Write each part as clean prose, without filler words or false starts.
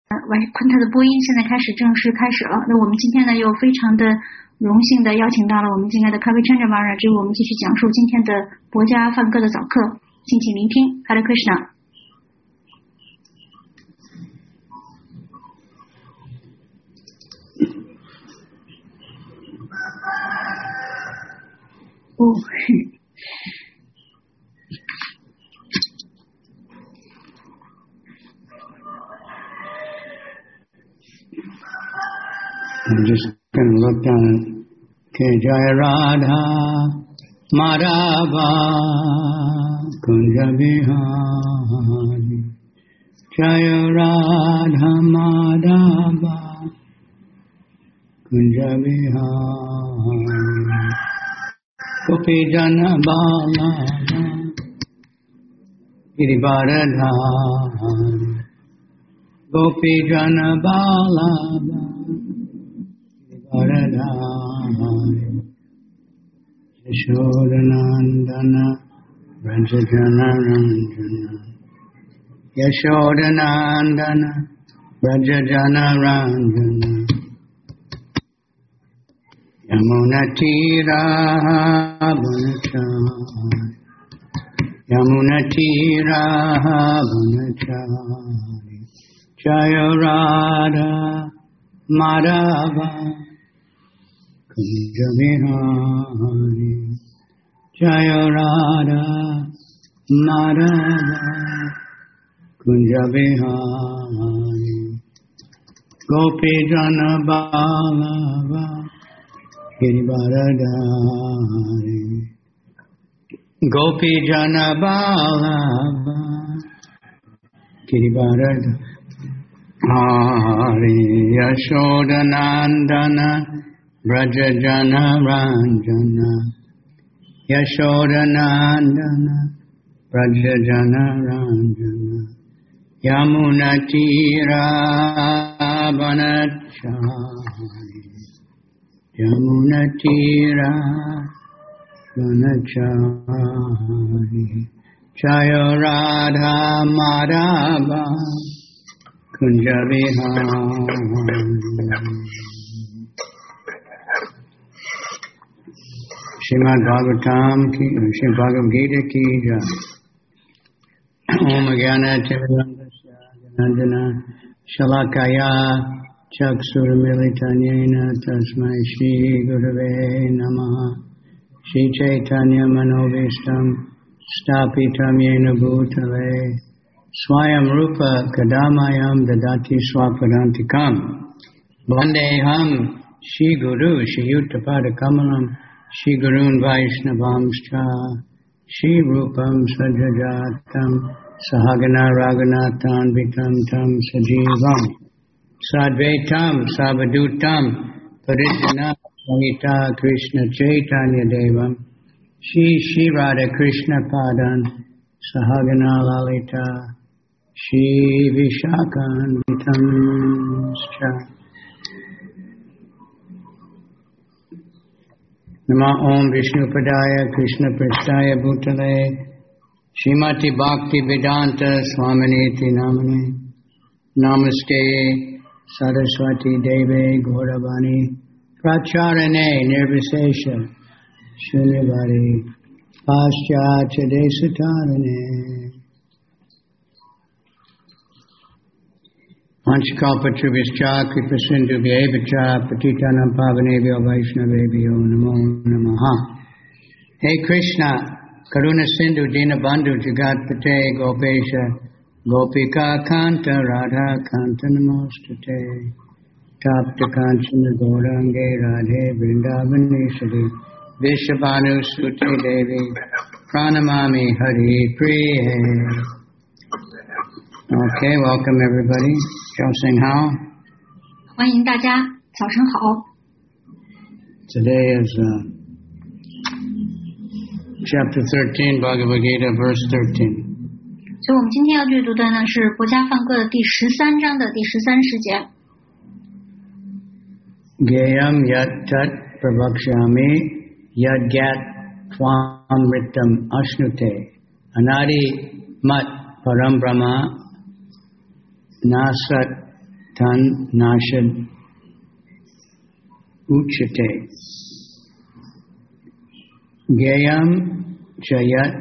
昆特的播音现在正式开始了。那我们今天呢，又非常的荣幸的邀请到了我们敬爱的咖啡川长马尔，给我们继续讲述今天的博家梵歌的早课，敬请聆听。Hare Krishna。 I'm just going to look down. Ke Jaya Radha Madhava Kunja Bihari Jaya Radha Madhava Kunja Bihari Gopi Jana Bala Girivaradhari Gopi Jana Bala Varadhari Yashodanandana Brajajana Ranjana Yashodanandana Brajajana Ranjana Yamunatira Vanachari Yamunatira Vanachari Jaya Radha Madhava Kunja Bihari Jaya Radha Madhava Kunja Bihari Gopi Jana Balava Girivaradhari Gopi Jana Balava Girivaradhari Hari Yashodanandana Brajajana Ranjana Yashodanandana Brajajana Ranjana Yamunatira Vanachari Yamunatira Vanachari Jaya Radha Madhava Kunja Bihari Srimad Bhagavatam ki Srimad Bhagavad Gita ki jai. Om Jnana Timirandasya Janandana Shalakaya Chaksurmilitanyena Tasmai Shri Gurave Namaha Shri Chaitanya Manobishtam Stapitam Yena Bhutale Swayam Rupa Kadamayam Dadati Swapadantikam Vandeham Shri Guru Shri Yuttapada Kamalam Shri Gurun Vaishnavamscha Shri Rupam Sajajatam Sahagana Raghunathan Vitam Tam Sajivam Sadvaitam Savadutam Parijana Sahita Krishna Chaitanya Devam Shri Shri Radha Krishna Padan Sahagana Lalita Shri Vishakan Vitamscha Nama Om Vishnupadaya Krishna Prasthaya Bhutale Srimati Bhakti Vedanta Swaminiti Namane Namaste Saraswati Deve Gauravani Pracharane Nirvisesha Shunyavadi Paschatya Desatarane Vanchakalpatrubhischa Kripasindhubhyevacha Patitanam Pavanebhyo Vaishnavebhyo Namo Namaha. Hey Krishna, Karuna Sindhu Dinabandhu Jagatpate Gopesha Gopika Kanta Radha Kanta Namostate Tapta Kanchana Gaurange Radhe Vrindavaneshwari Vishabhanu Suti Devi Pranamami Hari Priye. Okay, welcome everybody. Josing Hao. 欢迎大家，早上好。 Today is chapter 13, Bhagavad Gita, verse 13. 所以我们今天要阅读的呢是博家梵歌的第13章的第13世节。 Gayam yat tat pravakshami yad gat twamritam ashnute anadi mat param brahma nasat tan nashad uchate. Gayam chayat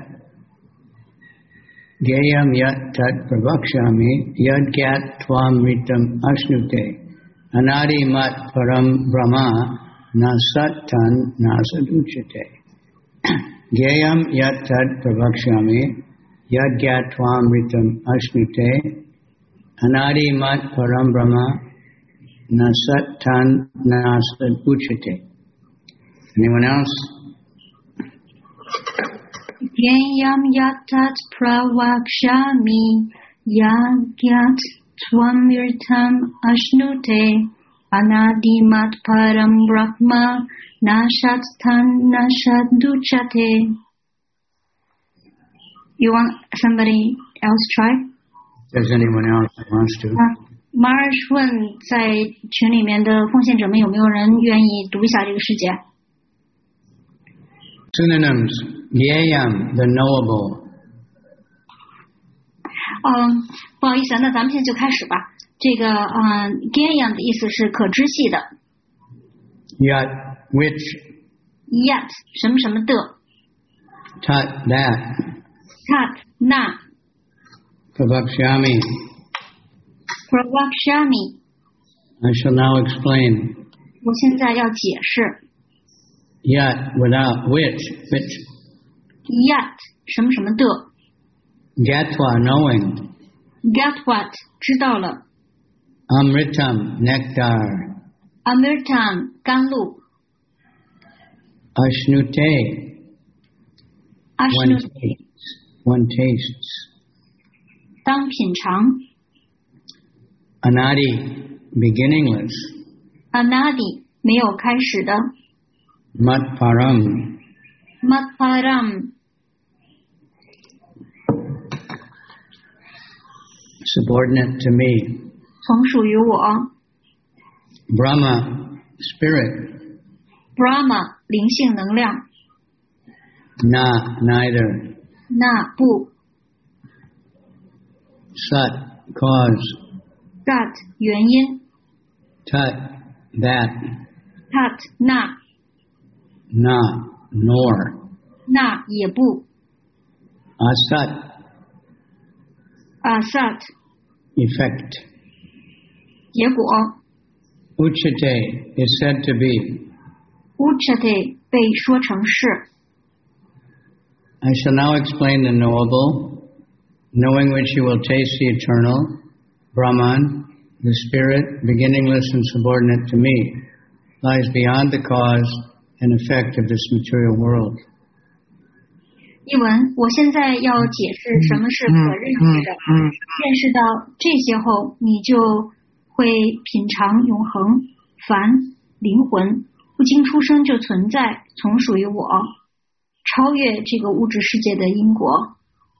Gayam yat tat pravakshami yad gat tvamritam ashnute. Anadi mat param brahma nasat tan nasad uchate. Gayam yat tat pravakshami yad gat tvamritam ashnute. Anadi mat param brahma nasat tan nasad uchate. Anyone else? Gayam yatat pravakshami yagyat tvamirtam ashnute anadimat param brahma nashat tan nashaduchate. You want somebody else try? Does anyone else that wants to? Marsh 问在群里面的奉献者们有没有人愿意读一下这个世界？ Synonyms: Yayam, the knowable. 不好意思，那咱们现在就开始吧。这个Gayam 的意思是可知系的。 Yat, which. Yat 什么什么的。 Tat, that. Tat 那。 Pravakshami. Pravakshami. I shall now explain. 我现在要解释。 Yat, without which. Yat 什么什么的。 Gatva, knowing. Gatvat 知道了。 Amritam, nectar. Amritam 甘露。 Ashnute. One tastes. 当品尝。 Anadi, beginningless. Anadi 没有开始的。 Mat param. Mat param. Subordinate to me. 从属于我。 Brahma, spirit. Brahma 灵性能量。 Na, neither. 那不。 Sat, cause. Sat 原因。 Tat, that. Tat 那。 Na, nor. 那也不。 Asat. Asat. Effect. 结果。 Uchate is said to be. Uchate 被说成是。 I shall now explain the knowable, knowing which you will taste the eternal, Brahman, the spirit, beginningless and subordinate to me, lies beyond the cause and effect of this material world. 译文，我现在要解释什么是可认识的。认识到这些后，你就会品尝永恒、凡、灵魂，不经出生就存在，从属于我，超越这个物质世界的因果。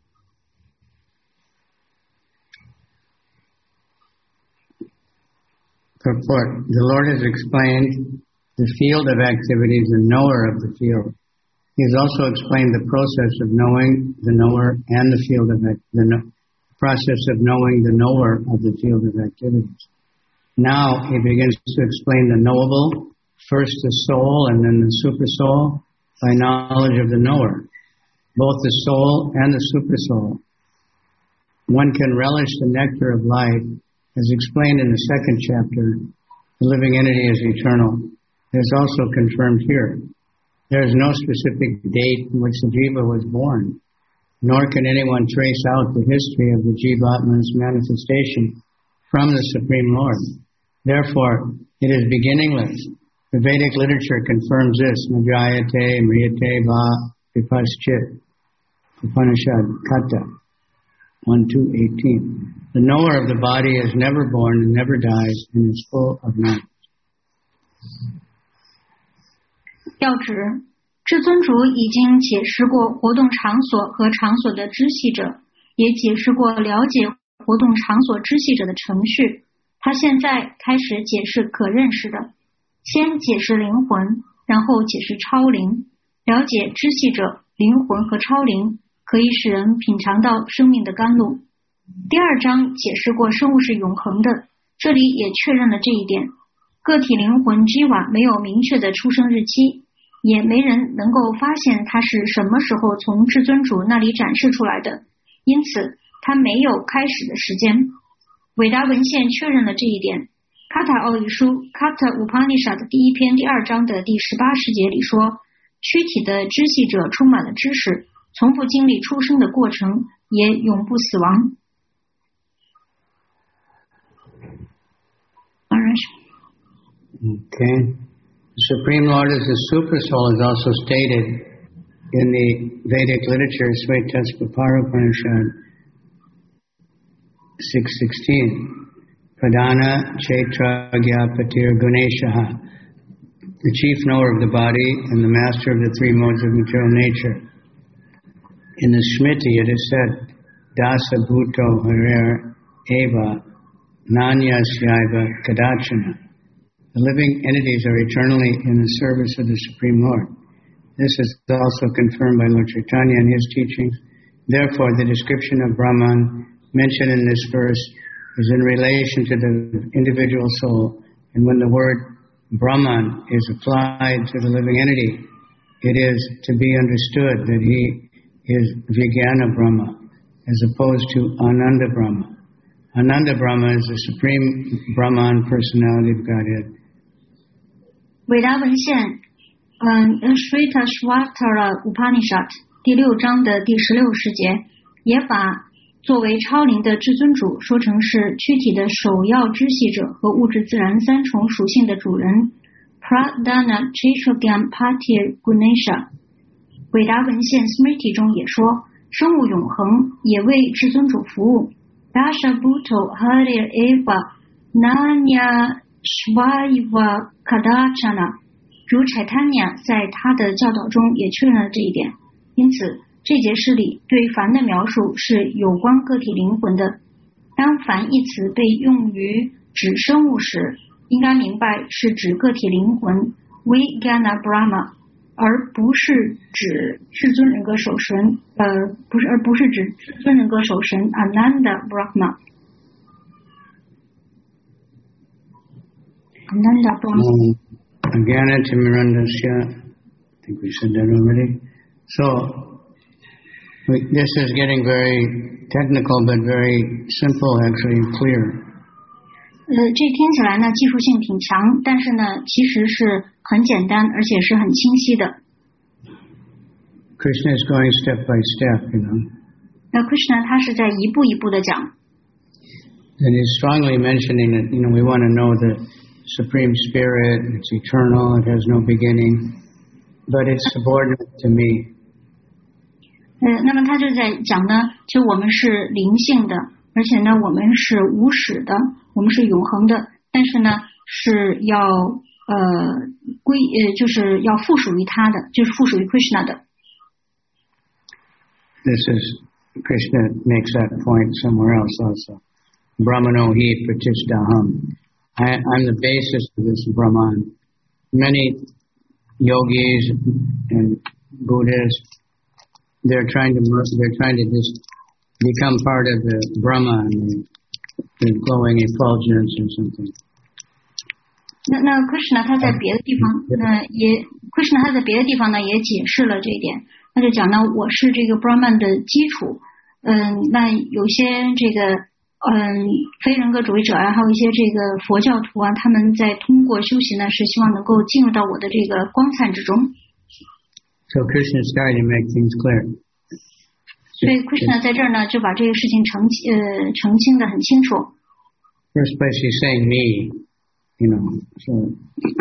Purport. The Lord has explained the field of activities and knower of the field. He has also explained the process of knowing the knower and the field of process of knowing the knower of the field of activities. Now he begins to explain the knowable, first the soul and then the supersoul, by knowledge of the knower, both the soul and the supersoul. One can relish the nectar of life, as explained in the second chapter. The living entity is eternal. It is also confirmed here. There is no specific date in which the jiva was born, nor can anyone trace out the history of the jivatma's manifestation from the Supreme Lord. Therefore, it is beginningless. The Vedic literature confirms this. Majayate, Mriyate, Va, Vipaschit, Upanishad, Kata, 1-2-18. The knower of the body is never born and never dies and is full of knowledge. 要指至尊主已经解释过活动场所和场所的知悉者，也解释过了解活动场所知悉者的程序。他现在开始解释可认识的，先解释灵魂，然后解释超灵。了解知悉者、灵魂和超灵，可以使人品尝到生命的甘露。第二章解释过生物是永恒的， 这里也确认了这一点。个体灵魂 Jiva 没有明确的出生日期，也没人能够发现它是什么时候从至尊主那里展示出来的，因此它没有开始的时间。伟达文献确认了这一点。卡塔奥义书 Katha Upanishad 第1篇第2章的第18世节里说，躯体的知系者充满了知识，从不经历出生的过程，也永不死亡。 Okay. The Supreme Lord as the Super Soul is also stated in the Vedic literature, Svetasvapara Upanishad 6:16. Pradana Chetragya Patir Guneshaha, the chief knower of the body and the master of the 3 modes of material nature. In the Smriti it is said, Dasa Bhuto Harer Eva Nanyasyaiva Kadachana. The living entities are eternally in the service of the Supreme Lord. This is also confirmed by Lord Chaitanya in his teachings. Therefore, the description of Brahman mentioned in this verse is in relation to the individual soul, and when the word Brahman is applied to the living entity, it is to be understood that he is Vijnana Brahma, as opposed to Ananda Brahma. Ananda Brahma is the Supreme Brahman personality of Godhead. 伟达文献Svetasvatara Upanishad 第6章的第16世节，也把作为超灵的至尊主说成是躯体的首要知系者和物质自然3重属性的主人 Pradana Chetragam Patir Gunesha。 伟达文献 Smriti 中也说，生物永恒也为至尊主服务 Dasha Bhuto Harir Eva Nanya Shvaiva Kadachana。 如 Chaitanya 在他的教导中也确认了这一点，因此这节诗里对凡的描述是有关个体灵魂的。当凡一词被用于指生物时，应该明白是指个体灵魂 Vijnana Brahma， 而不是指至尊人格守神不是指至尊人格守神 Ananda Brahma。 Ananda Brahma。 Agana Timirandasya, I think we said that already. So, this is getting very technical, but very simple, actually, and clear. 这听起来呢技术性挺强，但是呢其实是很简单，而且是很清晰的。 Krishna is going step by step, you know. 那 Krishna 他是在一步一步的讲。 And he's strongly mentioning that, you know, we want to know the Supreme Spirit, it's eternal, it has no beginning, but it's subordinate to me. 那么他就在讲呢，就我们是灵性的，而且呢我们是无始的，我们是永恒的，但是呢是要就是要附属于他的，就是附属于 Krishna 的。 This is, Krishna makes that point somewhere else also. Brahmano hi pratishtaham. I'm the basis of this Brahman. Many yogis and Buddhists, they're trying to just become part of the Brahman, the glowing effulgence or something. 那 Krishna 他在别的地方Krishna 他在别的地方呢也解释了这一点，他就讲呢，我是这个 Brahman 的基础。那有些这个非人格主义者啊，还有一些这个佛教徒啊，他们在通过修习呢，是希望能够进入到我的这个光灿之中。 So Krishna is trying to make things clear. 所以 Krishna 在这儿呢，就把这个事情澄清的很清楚。 First place he's saying me, you know. So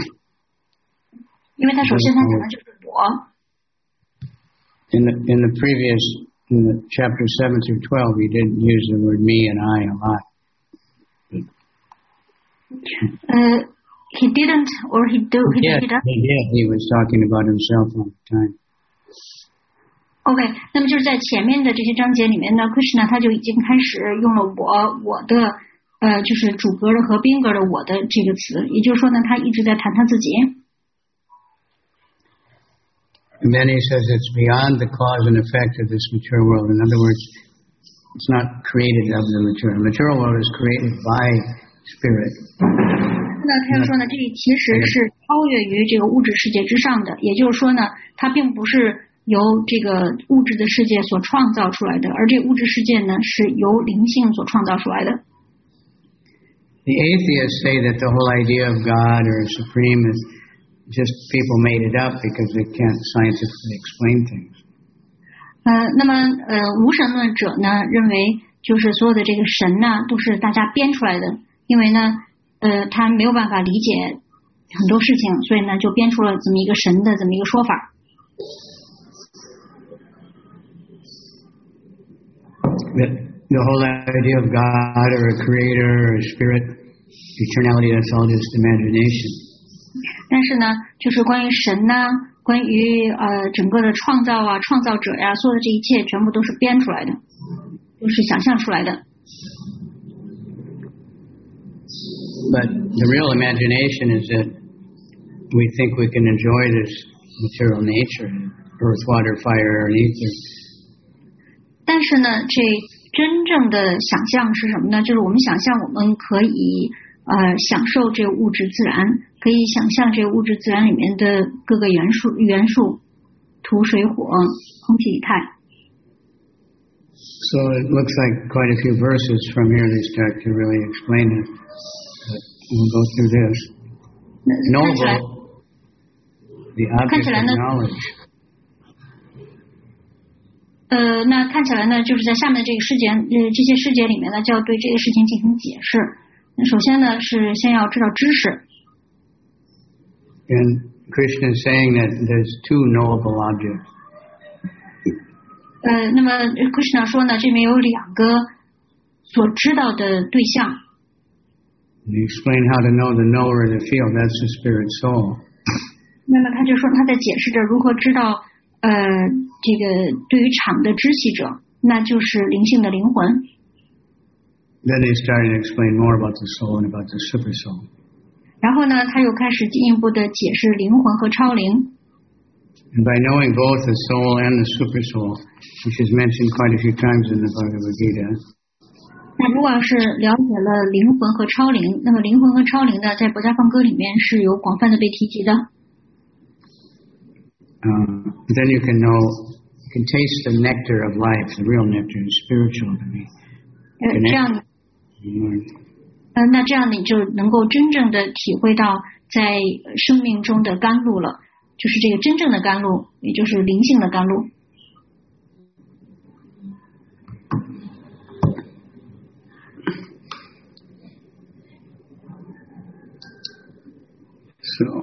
因为他首先他讲的就是我。 In the previous. In the chapter 7 through 12, he didn't use the word me and I a lot. He didn't, or he did. He did. He was talking about himself all the time. OK， 那么就是在前面的这些章节里面呢 ，Krishna 他就已经开始用了我的就是主格的和宾格的我的这个词，也就是说呢，他一直在谈他自己。 And then he says it's beyond the cause and effect of this material world. In other words, it's not created of the material. The material world is created by spirit. 那他又说呢，这其实是超越于这个物质世界之上的，也就是说呢，它并不是由这个物质的世界所创造出来的，而这物质世界呢是由灵性所创造出来的。 The atheists say that the whole idea of God or Supreme is just people made it up because they can't scientifically explain things. 那么无神论者呢认为，就是所有的这个神呢都是大家编出来的，因为呢他没有办法理解很多事情，所以呢就编出了这么一个神的这么一个说法。 The whole idea of God or a creator or a spirit, eternality, that's all just imagination. 但是呢，就是关于神呢，关于整个的创造啊、创造者呀，所有的这一切全部都是编出来的，都是想象出来的。 But the real imagination is that we think we can enjoy this material nature, earth, water, fire, and ether. 但是呢，这真正的想象是什么呢？就是我们想象我们可以享受这物质自然，可以想象这物质自然里面的各个元素，土、水、火、空气、态。 So it looks like quite a few verses from here they start to really explain it. But we'll go through this. Knowable, the object of knowledge. 那看起来呢，就是在下面这个世界，这些世界里面呢，就要对这个事情进行解释。那首先呢，是先要知道知识。 And Krishna is saying that there's two knowable objects. 那么 Krishna 说呢，这边有两个所知道的对象。 You explain how to know the knower of the field. That's the spirit soul. 那么他就说他在解释着如何知道这个对于场的知悉者，那就是灵性的灵魂。 Then they started to explain more about the soul and about the super soul. 然后呢，他又开始进一步的解释灵魂和超灵。 And by knowing both the soul and the super soul, which is mentioned quite a few times in the Bhagavad Gita. 那如果要是了解了灵魂和超灵，那么灵魂和超灵呢，在《博伽梵歌》里面是有广泛的被提及的。 Then you can know, you can taste the nectar of life, the real nectar, the spiritual to be. 这样，那这样你就能够真正的体会到在生命中的甘露了，就是这个真正的甘露，也就是灵性的甘露。 So,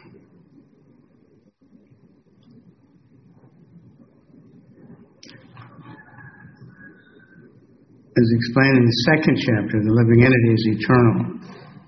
as explained in the second chapter, the living entity is eternal.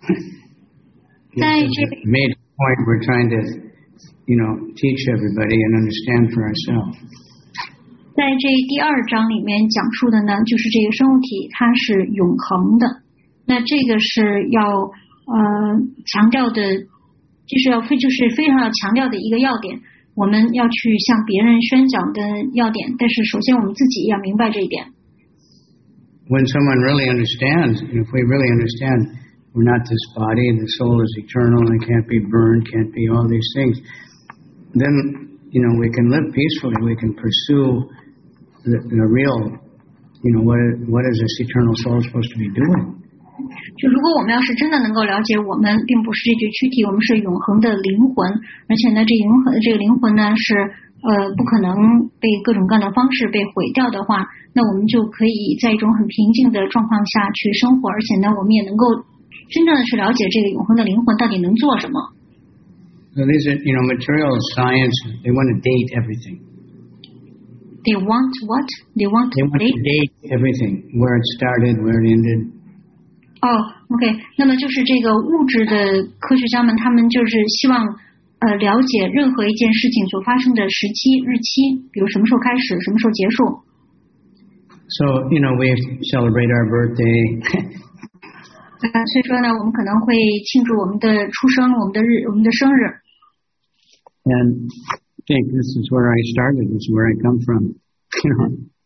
It's a major point we're trying to, teach everybody and understand for ourselves. 在这第二章里面讲述的呢，就是这个生物体它是永恒的。那这个是要强调的，就是非常要强调的一个要点。我们要去向别人宣讲的要点，但是首先我们自己要明白这一点。 When someone really understands, if we really understand, we're not this body, the soul is eternal and it can't be burned, can't be all these things, then, we can live peacefully, we can pursue the real, what is this eternal soul supposed to be doing? 就如果我们要是真的能够了解我们并不是这具躯体，我们是永恒的灵魂，而且呢这个灵魂呢是不可能被各种各样的方式被毁掉的话，那我们就可以在一种很平静的状况下去生活，而且呢我们也能够真正的去了解这个永恒的灵魂到底能做什么。 So these are, material science, they want to date everything. They want what? They want to date everything, where it started, where it ended. OK， 那么就是这个物质的科学家们，他们就是希望了解任何一件事情所发生的时期、日期，比如什么时候开始，什么时候结束。 So, we celebrate our birthday. 所以说呢，我们可能会庆祝我们的出生，我们的生日。 And think this is where I started, this is where I come from.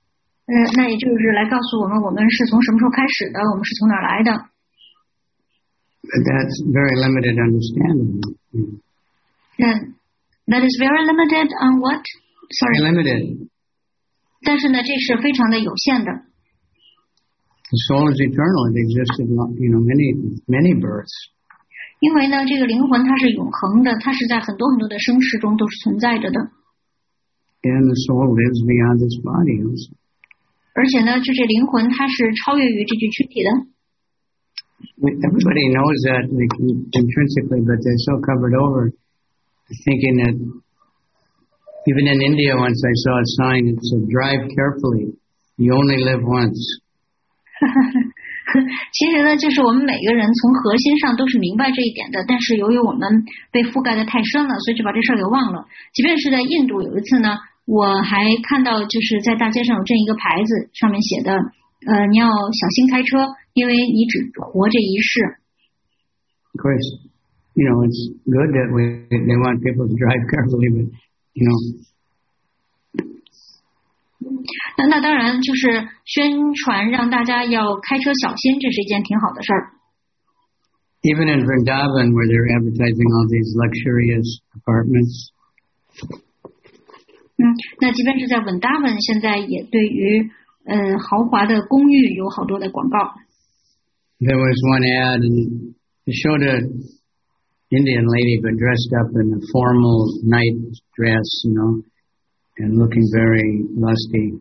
那也就是来告诉我们是从什么时候开始的，我们是从哪儿来的。 But that's very limited understanding. That is very limited on what? Sorry. Very limited. 但是呢，这是非常的有限的。 The soul is eternal. It existed, many births. 因为呢，这个灵魂它是永恒的，它是在很多很多的生世中都是存在着的。 And the soul lives beyond this body also. 而且呢，就这灵魂它是超越于这具躯体的。 Everybody knows that intrinsically, but they're so covered over thinking that even in India once I saw a sign that said, drive carefully, you only live once. 其实呢，就是我们每个人从核心上都是明白这一点的，但是由于我们被覆盖的太深了，所以就把这事儿给忘了。即便是在印度有一次呢，我还看到就是在大街上有这一个牌子，上面写的你要小心开车，因为你只活这一世。 Of course, it's good that they want people to drive carefully, but, 那当然就是宣传让大家要开车小心，这是一件挺好的事儿。 Even in Vrindavan, where they're advertising all these luxurious apartments. 那即便是在文达文，现在也对于豪华的公寓有好多的广告。 There was one ad, and it showed an Indian lady but dressed up in a formal night dress, and looking very lusty.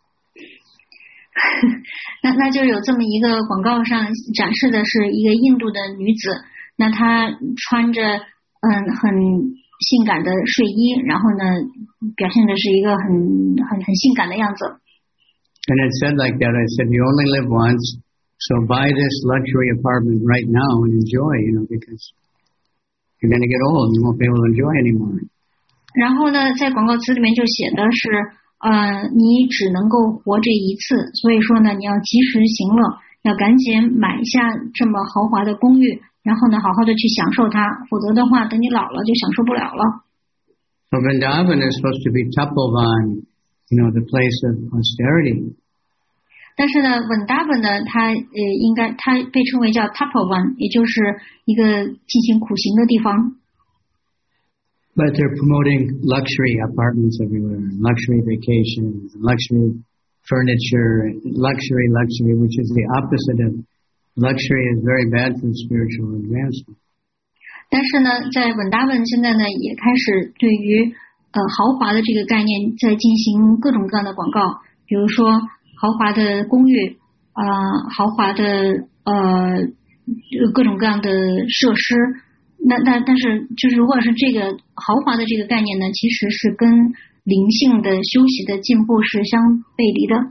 那就有这么一个广告上展示的是一个印度的女子，那她穿着很性感的睡衣，然后呢表现的是一个很性感的样子。 And it said like that. I said, you only live once, so buy this luxury apartment right now and enjoy, because you're going to get old and you won't be able to enjoy anymore. 然后呢，在广告词里面就写的是，你只能够活这一次，所以说呢，你要及时行乐，要赶紧买下这么豪华的公寓，然后呢，好好的去享受它，否则的话，等你老了就享受不了了。 So Vrindavan is supposed to be Tapovan, the place of austerity. 但是呢，稳达本呢，它被称为叫 Tapovan， 也就是一个进行苦行的地方。 But they're promoting luxury apartments everywhere, luxury vacations, luxury furniture, luxury, which is the opposite of luxury is very bad for spiritual advancement. 但是呢，在稳达文现在呢，也开始对于豪华的这个概念在进行各种各样的广告，比如说豪华的公寓，豪华的各种各样的设施。但是就是如果是这个豪华的这个概念呢，其实是跟灵性的修习的进步是相背离的。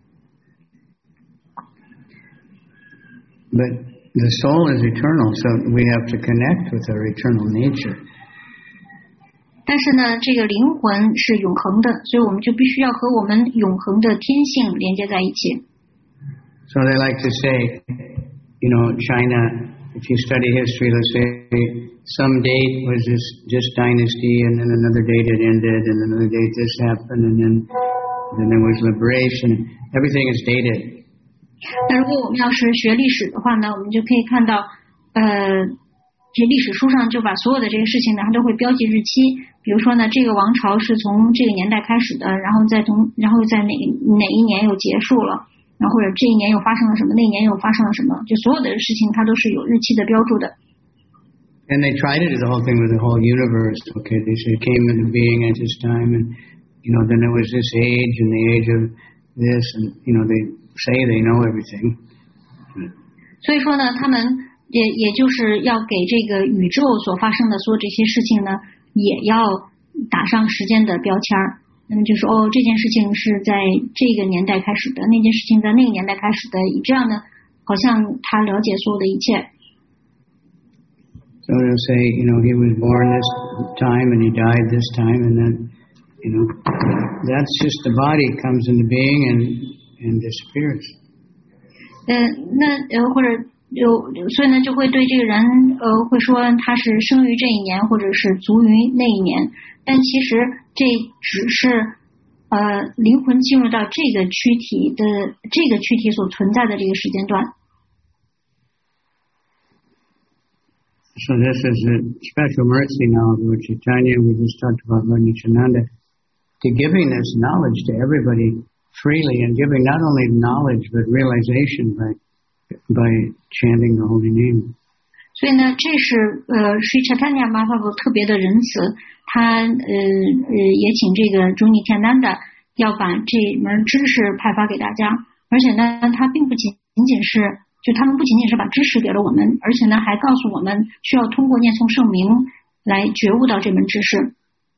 But the soul is eternal, so we have to connect with our eternal nature. 但是呢，这个灵魂是永恒的，所以我们就必须要和我们永恒的天性连接在一起。 So they like to say, China, if you study history, let's say some date was just dynasty, and then another date it ended, and another date this happened, and then there was liberation. Everything is dated. 那如果我们要是学历史的话呢，我们就可以看到，这历史书上就把所有的这些事情呢，它都会标记日期。比如说呢，这个王朝是从这个年代开始的，然后在哪一年又结束了。然后或者这一年又发生了什么，那一年又发生了什么，就所有的事情它都是有日期的标注的。 And they try to do the whole thing with the whole universe. Okay, they say it came into being at this time, and then there was this age and the age of this, and they say they know everything. 所以说呢，他们也就是要给这个宇宙所发生的所有这些事情呢，也要打上时间的标签儿。那么就说这件事情是在这个年代开始的，那件事情在那个年代开始的，以这样呢，好像他了解所有的一切。 So they'll say, he was born this time and he died this time, and then, that's just the body comes into being and disappears. 或者所以呢，就会对这个人会说他是生于这一年，或者是卒于那一年，但其实这只是灵魂进入到这个躯体所存在的这个时间段。 So this is a special mercy now of Lord Chaitanya. We just talked about Lord Nityananda, to giving this knowledge to everybody freely and giving not only knowledge but realization by chanting the holy name. 所以呢，这是Sri Chaitanya Mahaprabhu 特别的仁慈，他也请这个主尼天南的要把这门知识派发给大家，而且呢，他并不仅仅是他们不仅仅是把知识给了我们，而且呢，还告诉我们需要通过念诵圣名来觉悟到这门知识。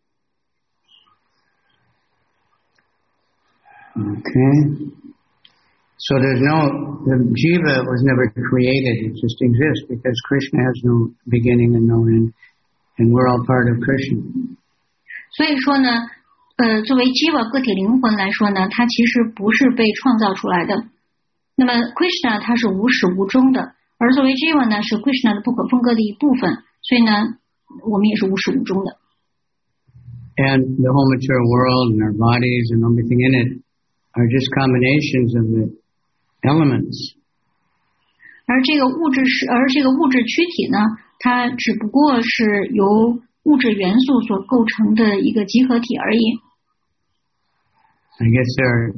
Okay. So the jiva was never created, it just exists because Krishna has no beginning and no end, and we're all part of Krishna. 所以说呢，作为 jiva 个体灵魂来说呢，它其实不是被创造出来的。那么 Krishna 它是无始无终的，而作为 jiva 呢是 Krishna 的不可分割的一部分，所以呢，我们也是无始无终的。 And the whole material world and our bodies and everything in it are just combinations of the elements. 而这个物质躯体呢，它只不过是由物质元素所构成的一个集合体而已。 I guess they're,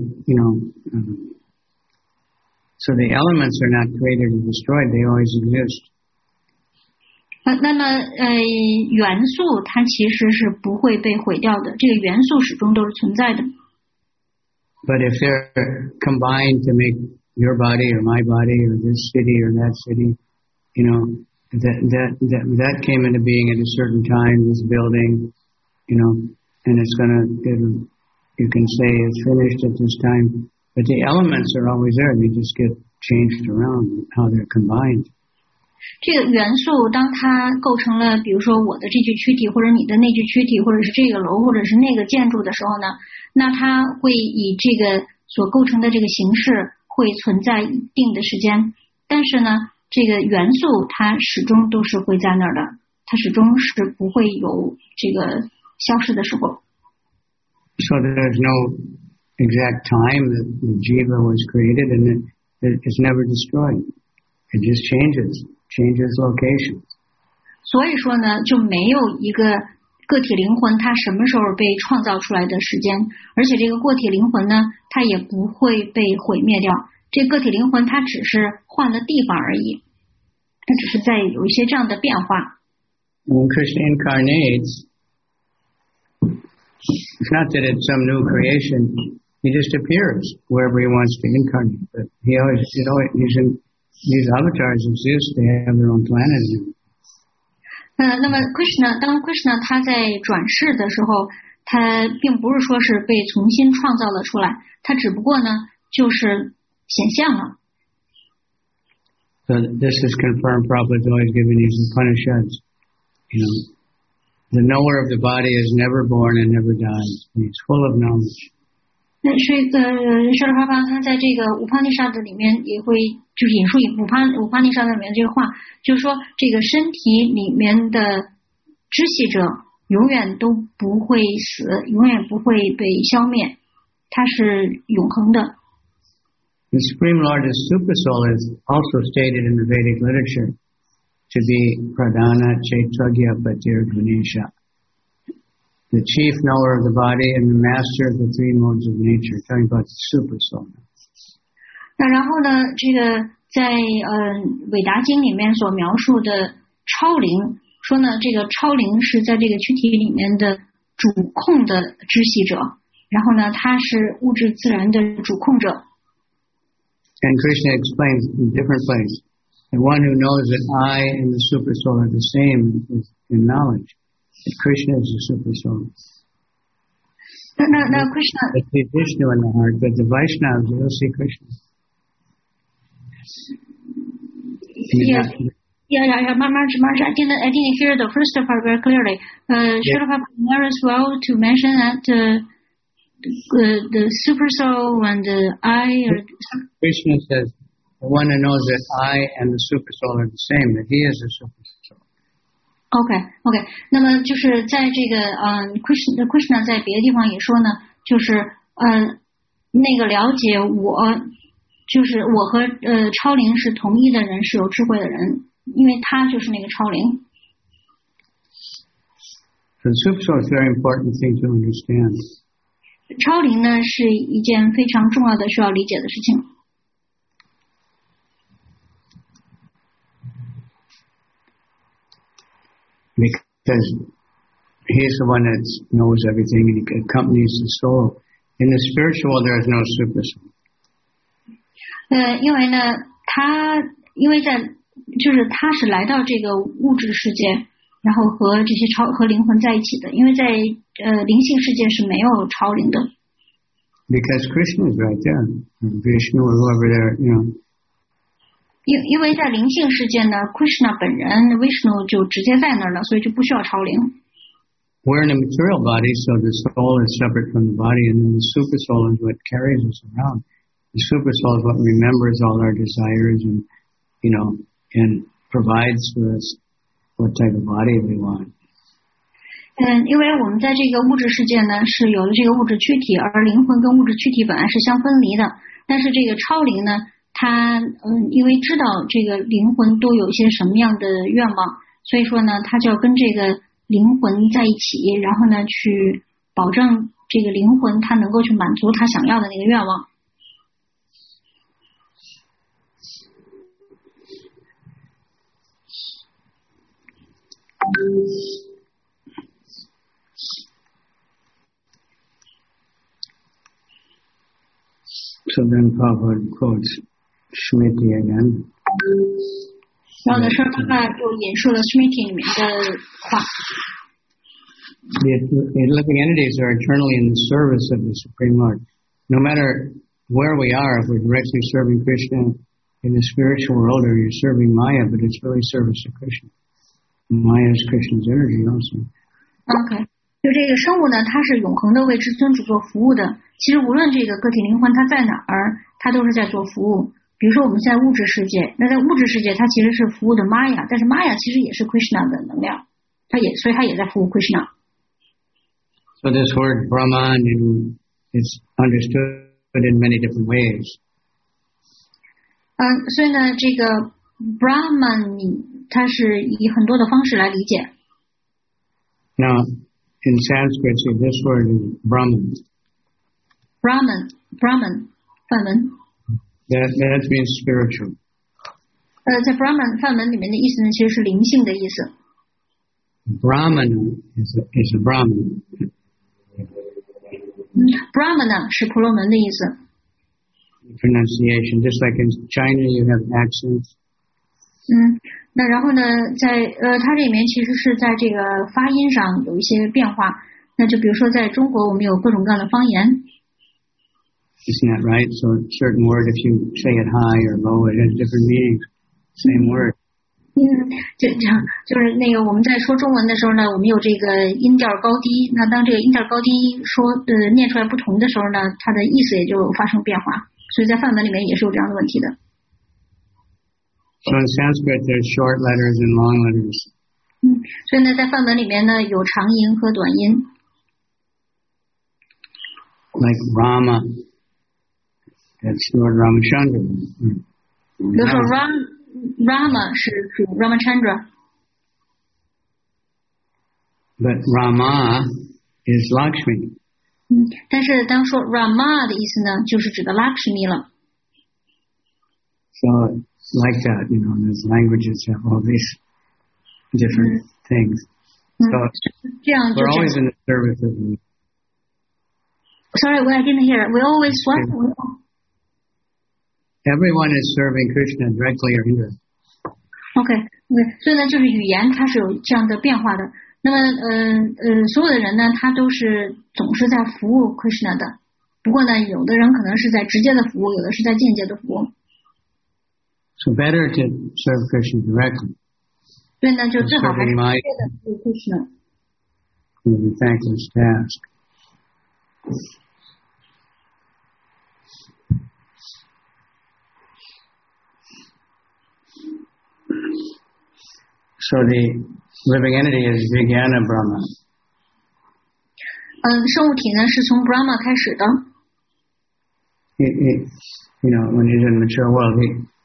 so the elements are not created or destroyed, they always exist. 那么元素它其实是不会被毁掉的，这个元素始终都是存在的。 But if they're combined to make your body or my body or this city or that city, that came into being at a certain time, this building, and you can say it's finished at this time, but the elements are always there, they just get changed around how they're combined. 这个元素当它构成了比如说我的这具躯体或者你的那具躯体或者是这个楼或者是那个建筑的时候呢，那它会以这个所构成的这个形式会存在一定的时间，但是呢这个元素它始终都是会在那儿的，它始终是不会有这个消失的时候。 So there's no exact time that the jiva was created and it's never destroyed. It just changes locations. 所以说呢，就没有一个个体灵魂它什么时候被创造出来的时间，而且这个个体灵魂呢，它也不会被毁灭掉。这个体灵魂它只是换了地方而已，它只是在有一些这样的变化。 When Krishna incarnates, it's not that it's some new creation. He just appears wherever he wants to incarnate. But these avatars exist, they have their own planet. 那么 当 Krishna 他在转世的时候，他并不是说是被重新创造了出来，他只不过呢就是显现了。 So this is confirmed. Prabhupada is always giving these Upanishads. The knower of the body is never born and never dies. He's full of knowledge. 那是舍利弗帕他在这个乌帕尼沙的里面也会就是引述乌帕尼沙的里面这个话，就是说这个身体里面的知悉者永远都不会死，永远不会被消灭，它是永恒的。 The Supreme Lord as Super Soul is also stated in the Vedic literature to be Pradhana Chaitagya Patir Ganesha, the chief knower of the body and the master of the three modes of nature, talking about the Super Soul. 那然后呢，这个在韦达经里面所描述的超灵，说呢这个超灵是在这个躯体里面的主控的知悉者，然后呢他是物质自然的主控者。 And Krishna explains in different places, the one who knows that I and the Super Soul are the same in knowledge, that Krishna is the Super Soul. 那 Krishna They see Vishnu in the heart, but the Vaishnavas will see Krishna. Yeah, Maharaj, I didn't hear the first part very clearly. Srila Prabhupada as well to mention that the Super Soul and the I are... Krishna says, the one who knows that I and the Super Soul are the same, that he is the Super Soul. OK， 那么就是在这个Krishna 在别的地方也说呢，就是那个了解我，就是我和超灵是同一的人，是有智慧的人，因为他就是那个超灵。 So the super soul is a very important thing to understand. 超灵呢是一件非常重要的需要理解的事情。 Because he's the one that knows everything and he accompanies the soul. In the spiritual world, there is no super soul. 因为呢，他是来到这个物质世界，然后和这些和灵魂在一起的。因为在灵性世界是没有超灵的。 Because Krishna is right there, Vishnu or whoever there, you know. 因为在灵性世界呢 ，Krishna 本人 Vishnu 就直接在那儿了，所以就不需要超灵。 We're in a material body, so the soul is separate from the body, and then the super soul is what carries us around. The super soul is what remembers all our desires and, you know, and provides for us what type of body we want. 因为我们在这个物质世界呢是有了这个物质躯体，而灵魂跟物质躯体本来是相分离的。但是这个超灵呢，他因为知道这个灵魂都有一些什么样的愿望，所以说呢，他就要跟这个灵魂在一起，然后呢去保证这个灵魂他能够去满足他想要的那个愿望。 So then Prabhupada quotes Smriti again. 然后呢，圣爸爸又引述了 Smriti 里面的话。 The living entities are eternally in the service of the Supreme Lord. No matter where we are, if we're directly serving Krishna in the spiritual world or you're serving Maya, but it's really service to Krishna. Maya is Krishna's energy also. Okay. 就这个生物呢，它是永恒的为至尊主做服务的。其实无论这个个体灵魂它在哪儿，它都是在做服务。比如说我们在物质世界，那在物质世界它其实是服务的 Maya， 但是 Maya 其实也是 Krishna 的能量，所以它也在服务 Krishna。 So this word Brahman is understood in many different ways. 所以呢，这个 Brahman 它是以很多的方式来理解。 Now, in Sanskrit, so this word is Brahman. Brahman 梵文。 That means spiritual. 在 Brahman 梵文里面的意思呢，其实是灵性的意思。 Brahmana is a Brahman. Brahmana 是婆罗门的意思。 Pronunciation, just like in China, you have accents. 那然后呢，在它这里面其实是在这个发音上有一些变化。那就比如说在中国，我们有各种各样的方言。 Isn't that right? So a certain word, if you say it high or low, it has different meanings. Same word. 就是那个我们在说中文的时候呢，我们有这个音调高低。那当这个音调高低念出来不同的时候呢，它的意思也就发生变化。所以在梵文里面也是有这样的问题的。 So in Sanskrit, there's short letters and long letters. 所以呢，在梵文里面呢，有长音和短音。 Like Rama, that's Lord Ramachandra. 比如说 Rama 是 Ramachandra. But Rama is Lakshmi. 但是当说 Rama 的意思呢，就是指的 Lakshmi 了。 So like that, you know, those languages have all these different things. So we're always in the service of the... Sorry, I didn't hear it. We always what? Everyone is serving Krishna directly or indirectly. OK， 所以呢，就是语言它是有这样的变化的。那么所有的人呢，他都是总是在服务 Krishna 的。不过呢，有的人可能是在直接的服务，有的是在间接的服务。 So better to serve Krishna directly. 所以呢，就最好还是直接的服务 Krishna. The thankless task. So the living entity is Vijnana Brahma. 生物体呢是从 Brahma 开始的。 You know, when he's in the mature world,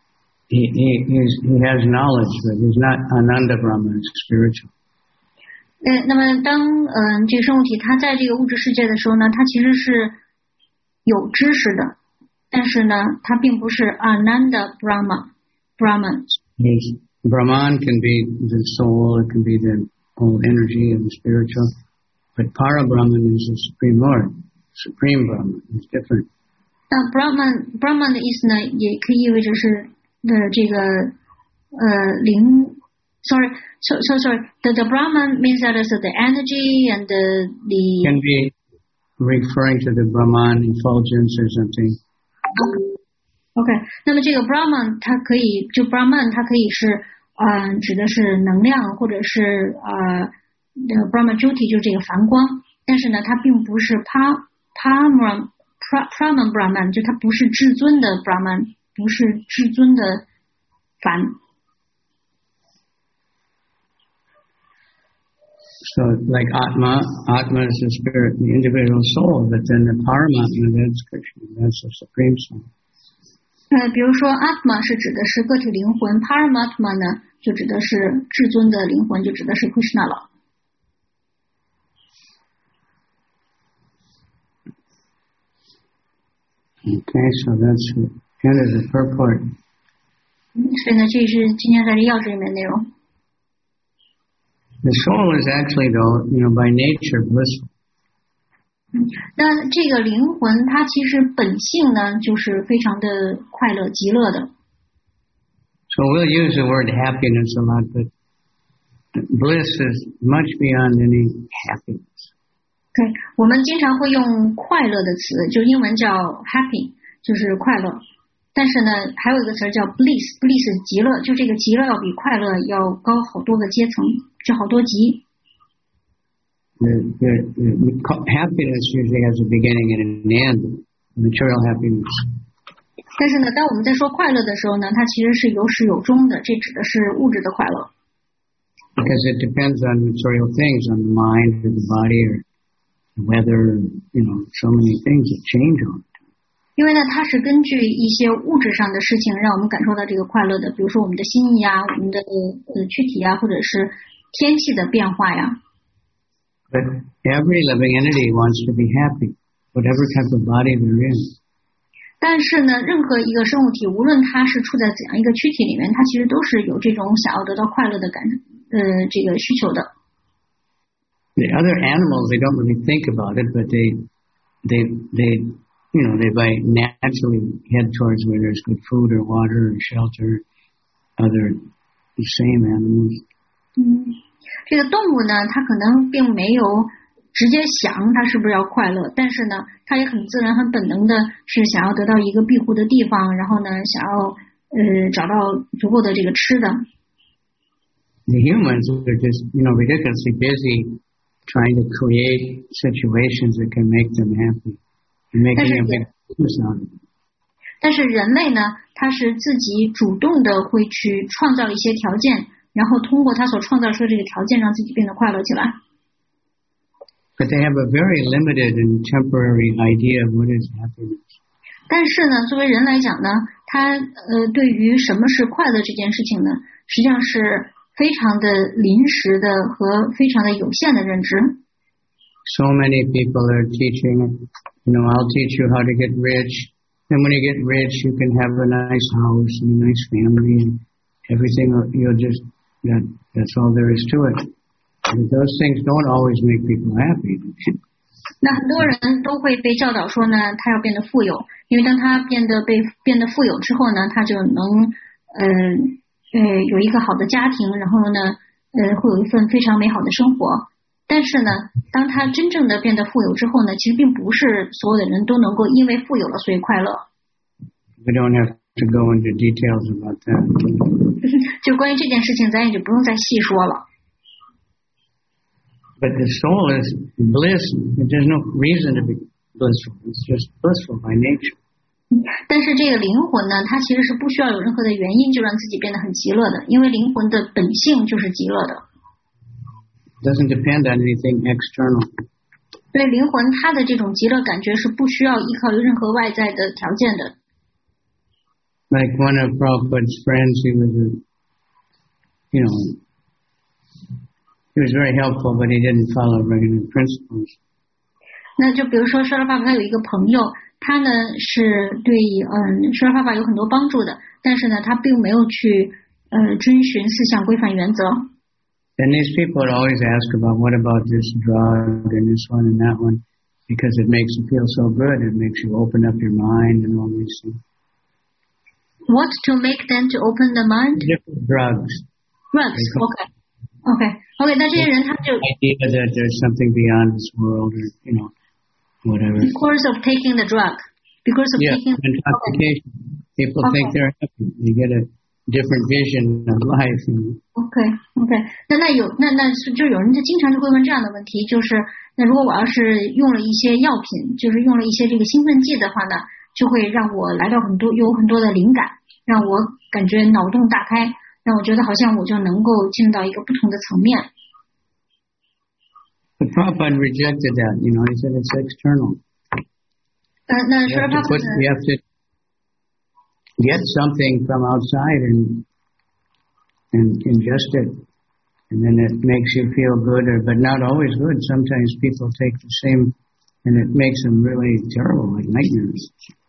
he has knowledge, but he's not Ananda Brahma, it's spiritual. 那么当这个生物体它在这个物质世界的时候呢，它其实是有知识的，但是呢，它并不是 Ananda Brahman。 Yes. Brahman can be the soul, it can be the whole energy of the spiritual, but Para-Brahman is the Supreme Lord. Supreme Brahman is different. 那 Brahman 的意思呢，也可以意味着是这个Sorry. The Brahman means that is the energy and the can be referring to the Brahman effulgence or something. OK， 那么这个 Brahman 它可以Brahman 它可以是指的是能量，或者是Brahman Jyoti 就是这个梵光，但是呢，它并不是Brahman， 就它不是至尊的 Brahman， 不是至尊的梵。 So, like Atma is the spirit, the individual soul, but then the Paramatma, that's Krishna, that's the supreme soul. 比如说 Atma 是指的是个体灵魂 ，Paramatma 呢就指的是至尊的灵魂，就指的是 Krishna 了。 Okay, so that's the end of the purport. 所以呢，这是今天在这要旨里面内容。 The soul is actually, though, by nature blissful. 那这个灵魂它其实本性呢就是非常的快乐极乐的。 So we'll use the word happiness a lot, but bliss is much beyond any happiness. 对，我们经常会用快乐的词，就英文叫 happy， 就是快乐。但是呢，还有一个词叫 bliss 极乐，就这个极乐要比快乐要高好多个阶层，就好多级。 Happiness usually has a beginning and an end, material happiness. 但是呢，当我们在说快乐的时候呢，它其实是有始有终的，这指的是物质的快乐。 Because it depends on material things, on the mind or the body or the weather, so many things that change on it. 因为呢，它是根据一些物质上的事情让我们感受到这个快乐的，比如说我们的心意啊，我们的躯体啊，或者是天气的变化呀。 But every living entity wants to be happy, whatever type of body they're in. 但是呢，任何一个生物体，无论它是处在怎样一个躯体里面，它其实都是有这种想要得到快乐的这个需求的。 The other animals, they don't really think about it, but they might naturally head towards where there's good food or water or shelter. Other the same animals. 这个动物呢，它可能并没有直接想它是不是要快乐，但是呢，它也很自然、很本能的是想要得到一个庇护的地方，然后呢，想要找到足够的这个吃的。 The humans are just ridiculously busy trying to create situations that can make them happy and making a big business out of it. 但是人类呢，他是自己主动的会去创造一些条件，然后通过他所创造出的这个条件，让自己变得快乐起来。 But they have a very limited and temporary idea of what is happiness. 但是呢，作为人来讲呢，他对于什么是快乐这件事情呢，实际上是非常的临时的和非常的有限的认知。 So many people are teaching, I'll teach you how to get rich. And when you get rich, you can have a nice house and a nice family and everything. That's all there is to it. But those things don't always make people happy. 那很多人都会被教导说呢，他要变得富有，因为当他变得富有之后呢，他就能有一个好的家庭，然后呢会有一份非常美好的生活。但是呢，当他真正的变得富有之后呢，其实并不是所有的人都能够因为富有了所以快乐。 We don't have to go into details about that. 就关于这件事情，咱也就不用再细说了。 But the soul is bliss. There's no reason to be blissful. It's just blissful by nature. 但是这个灵魂呢，它其实是不需要有任何的原因就让自己变得很极乐的，因为灵魂的本性就是极乐的。 Doesn't depend on anything external. 所以灵魂它的这种极乐感觉是不需要依靠任何外在的条件的。 Like one of Prabhupada's friends, he was he was very helpful, but he didn't follow regular principles. 那就比如说舍利爸爸他有一个朋友，他呢是对舍利爸爸有很多帮助的，但是呢他并没有去遵循四项规范原则。 And these people would always ask about what about this drug and this one and that one, because it makes you feel so good. It makes you open up your mind and all these things. What to make them to open the mind? Different drugs. Drugs. Okay. 那这些人他就 idea that there's something beyond this world, or whatever. Because of taking the drug. Because of taking intoxication. People think they're happy. They get a different vision of life. Okay. 那就有人就经常就会问这样的问题，就是那如果我要是用了一些药品，就是用了一些这个兴奋剂的话呢，就会让我来到有很多的灵感，让我感觉脑洞大开，让我觉得好像我就能够进入到一个不同的层面。 But Prabhupada rejected that. He said it's external. 那舍利爸爸 you have to get something from outside and ingest it, and then it makes you feel good, but not always good. Sometimes people take the same, and it makes them really terrible, like nightmares.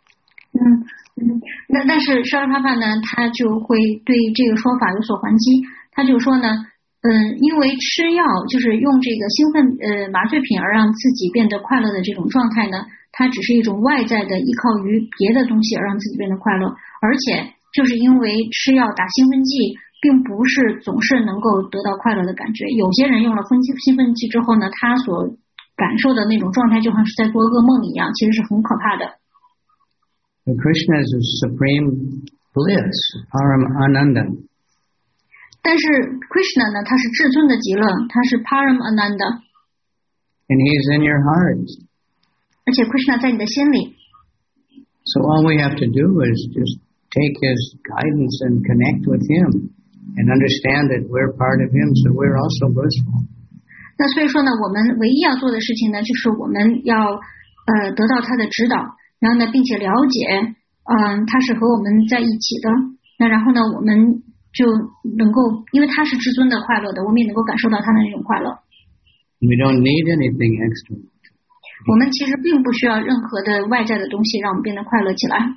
但是舍利爸爸呢，他就会对这个说法有所还击。他就说呢，因为吃药就是用这个兴奋麻醉品而让自己变得快乐的这种状态呢，它只是一种外在的依靠于别的东西而让自己变得快乐，而且就是因为吃药打兴奋剂，并不是总是能够得到快乐的感觉。有些人用了兴奋剂之后呢，他所感受的那种状态就像是在做噩梦一样，其实是很可怕的。 Krishna is a supreme bliss, Paramananda. 但是 Krishna 呢，他是至尊的极乐，他是 Paramananda. And he's in your heart. 而且 Krishna 在你的心里。 So all we have to do is just take his guidance and connect with him and understand that we're part of him, so we're also blissful. 那所以说呢，我们唯一要做的事情呢，就是我们要得到他的指导，然后呢，并且了解他是和我们在一起的。那然后呢，我们就能够，因为他是至尊的快乐的，我们也能够感受到他的那种快乐。 We don't need anything extra. 我们其实并不需要任何的外在的东西让我们变得快乐起来。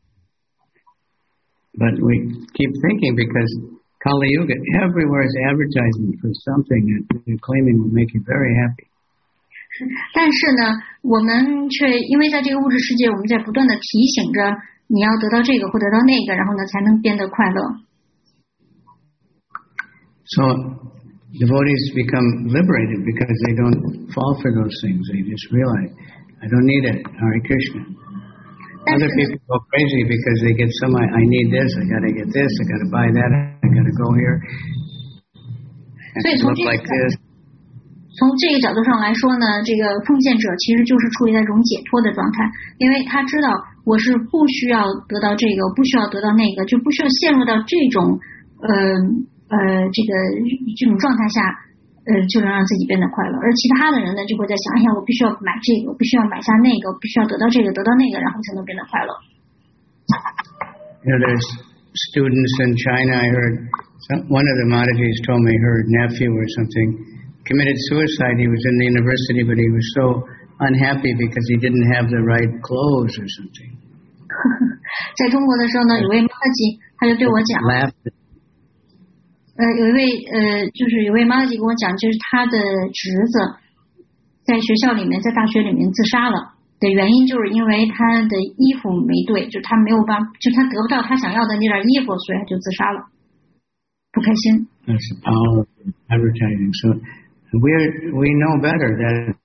But we keep thinking because Kali Yuga, everywhere is advertising for something that they're claiming will make you very happy. 但是呢，我们却因为在这个物质世界，我们在不断的提醒着你要得到这个或得到那个，然后呢才能变得快乐。 So devotees become liberated because they don't fall for those things. They just realize, I don't need it. Hare Krishna. Other people go crazy because they get I need this, I got to get this, I got to buy that, I got to go here. And look like this. 从这个角度上来说呢，这个奉献者其实就是处于在一种解脱的状态，因为他知道我是不需要得到这个，不需要得到那个，就不需要陷入到这种这种状态下，就能让自己变得快乐。而其他的人呢，就会在想，哎呀，我必须要买这个，我必须要买下那个，我必须要得到这个，得到那个，然后才能变得快乐。 There's students in China. I heard one of the Mataji's told me her nephew or something committed suicide. He was in the university, but he was so unhappy because he didn't have the right clothes or something. 在中国的时候呢，有位妈吉他就对我讲，有一位妈吉跟我讲，就是他的侄子在学校里面，在大学里面自杀了的原因，就是因为他的衣服没对，就是他没有办法，就他得不到他想要的那件衣服，所以他就自杀了，不开心。 That's the power of advertising. So we know better that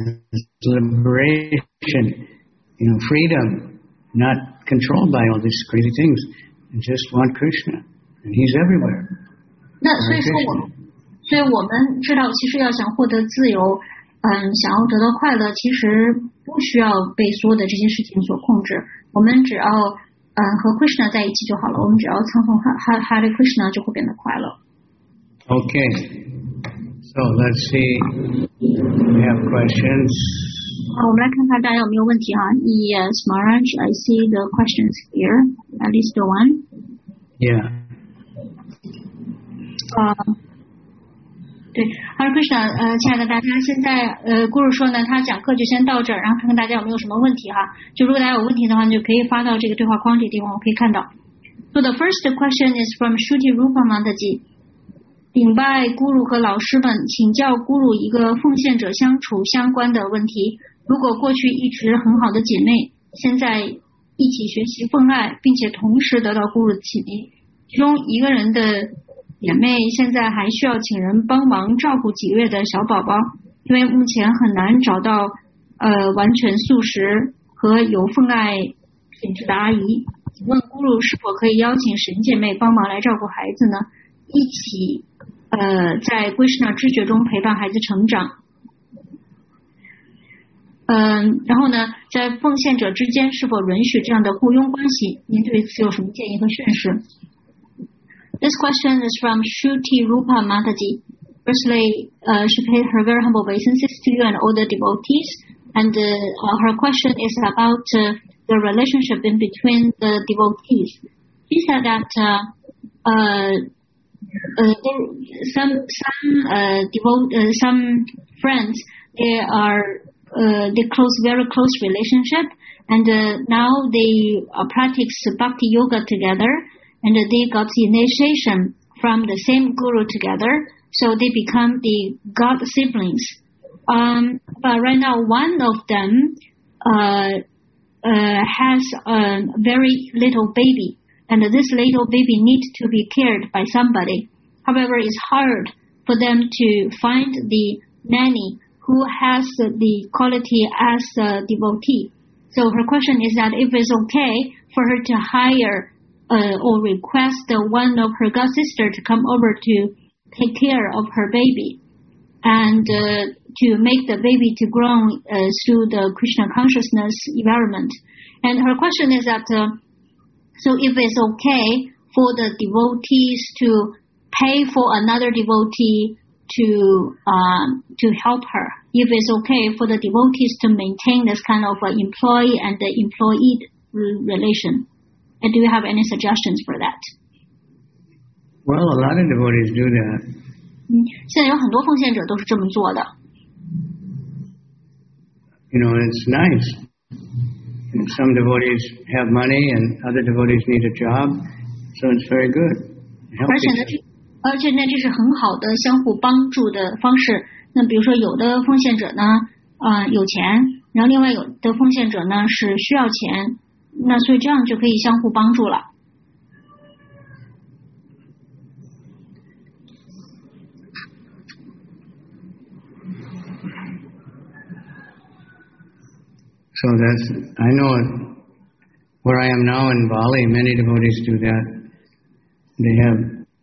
liberation, freedom, not controlled by all these crazy things, and just want Krishna, and He's everywhere. 那所以我们知道，其实要想获得自由，想要得到快乐，其实不需要被所有的这些事情所控制。我们只要和 Krishna 在一起就好了。我们只要唱诵Hare Krishna 就会变得快乐。 Okay. So let's see. We have questions. 我们来看看大家有没有问题哈。Yes, Maharaj, I see the questions here. At least one. Yeah. 对对，Hare Krishna，亲爱的大家，现在Guru 说呢，他讲课就先到这儿，然后看看大家有没有什么问题哈。就如果大家有问题的话，就可以发到这个对话框这个地方，我可以看到。So the first question is from Shruti Rupa Mataji。顶拜 Guru 和老师们，请教 Guru 一个奉献者相处相关的问题。如果过去一直很好的姐妹，现在一起学习奉爱，并且同时得到 Guru 的启迪，其中一个人的姐妹现在还需要请人帮忙照顾几个月的小宝宝，因为目前很难找到完全素食和有奉爱品质的阿姨。请问 Guru 是否可以邀请神姐妹帮忙来照顾孩子呢？一起在 Krishna 知觉中陪伴孩子成长。然后呢，在奉献者之间是否允许这样的雇佣关系？您对此有什么建议和宣示？This question is from Shruti Rupa Mataji. Firstly, she paid her very humble obeisances to you and all the devotees. And her question is about the relationship in between the devotees. She said that some friends, they close very close relationship, and now they practice bhakti yoga together. And they got the initiation from the same guru together, so they become the god siblings. But right now, one of them has a very little baby, and this little baby needs to be cared by somebody. However, it's hard for them to find the nanny who has the quality as a devotee. So her question is that if it's okay for her to hire or request one of her god sister to come over to take care of her baby and to make the baby to grow through the Krishna consciousness environment. And her question is that so if it's okay for the devotees to pay for another devotee to help her, if it's okay for the devotees to maintain this kind of employee and the employee relation. And do you have any suggestions for that? Well, a lot of devotees do that. 现在有很多奉献者都是这么做的。 You know, it's nice. And some devotees have money and other devotees need a job, so it's very good. 而且呢，这是很好的相互帮助的方式。那比如说，有的奉献者呢，有钱，然后另外有的奉献者呢是需要钱。那所以这样就可以相互帮助了。 So I know where I am now in Bali, many devotees do that. They have,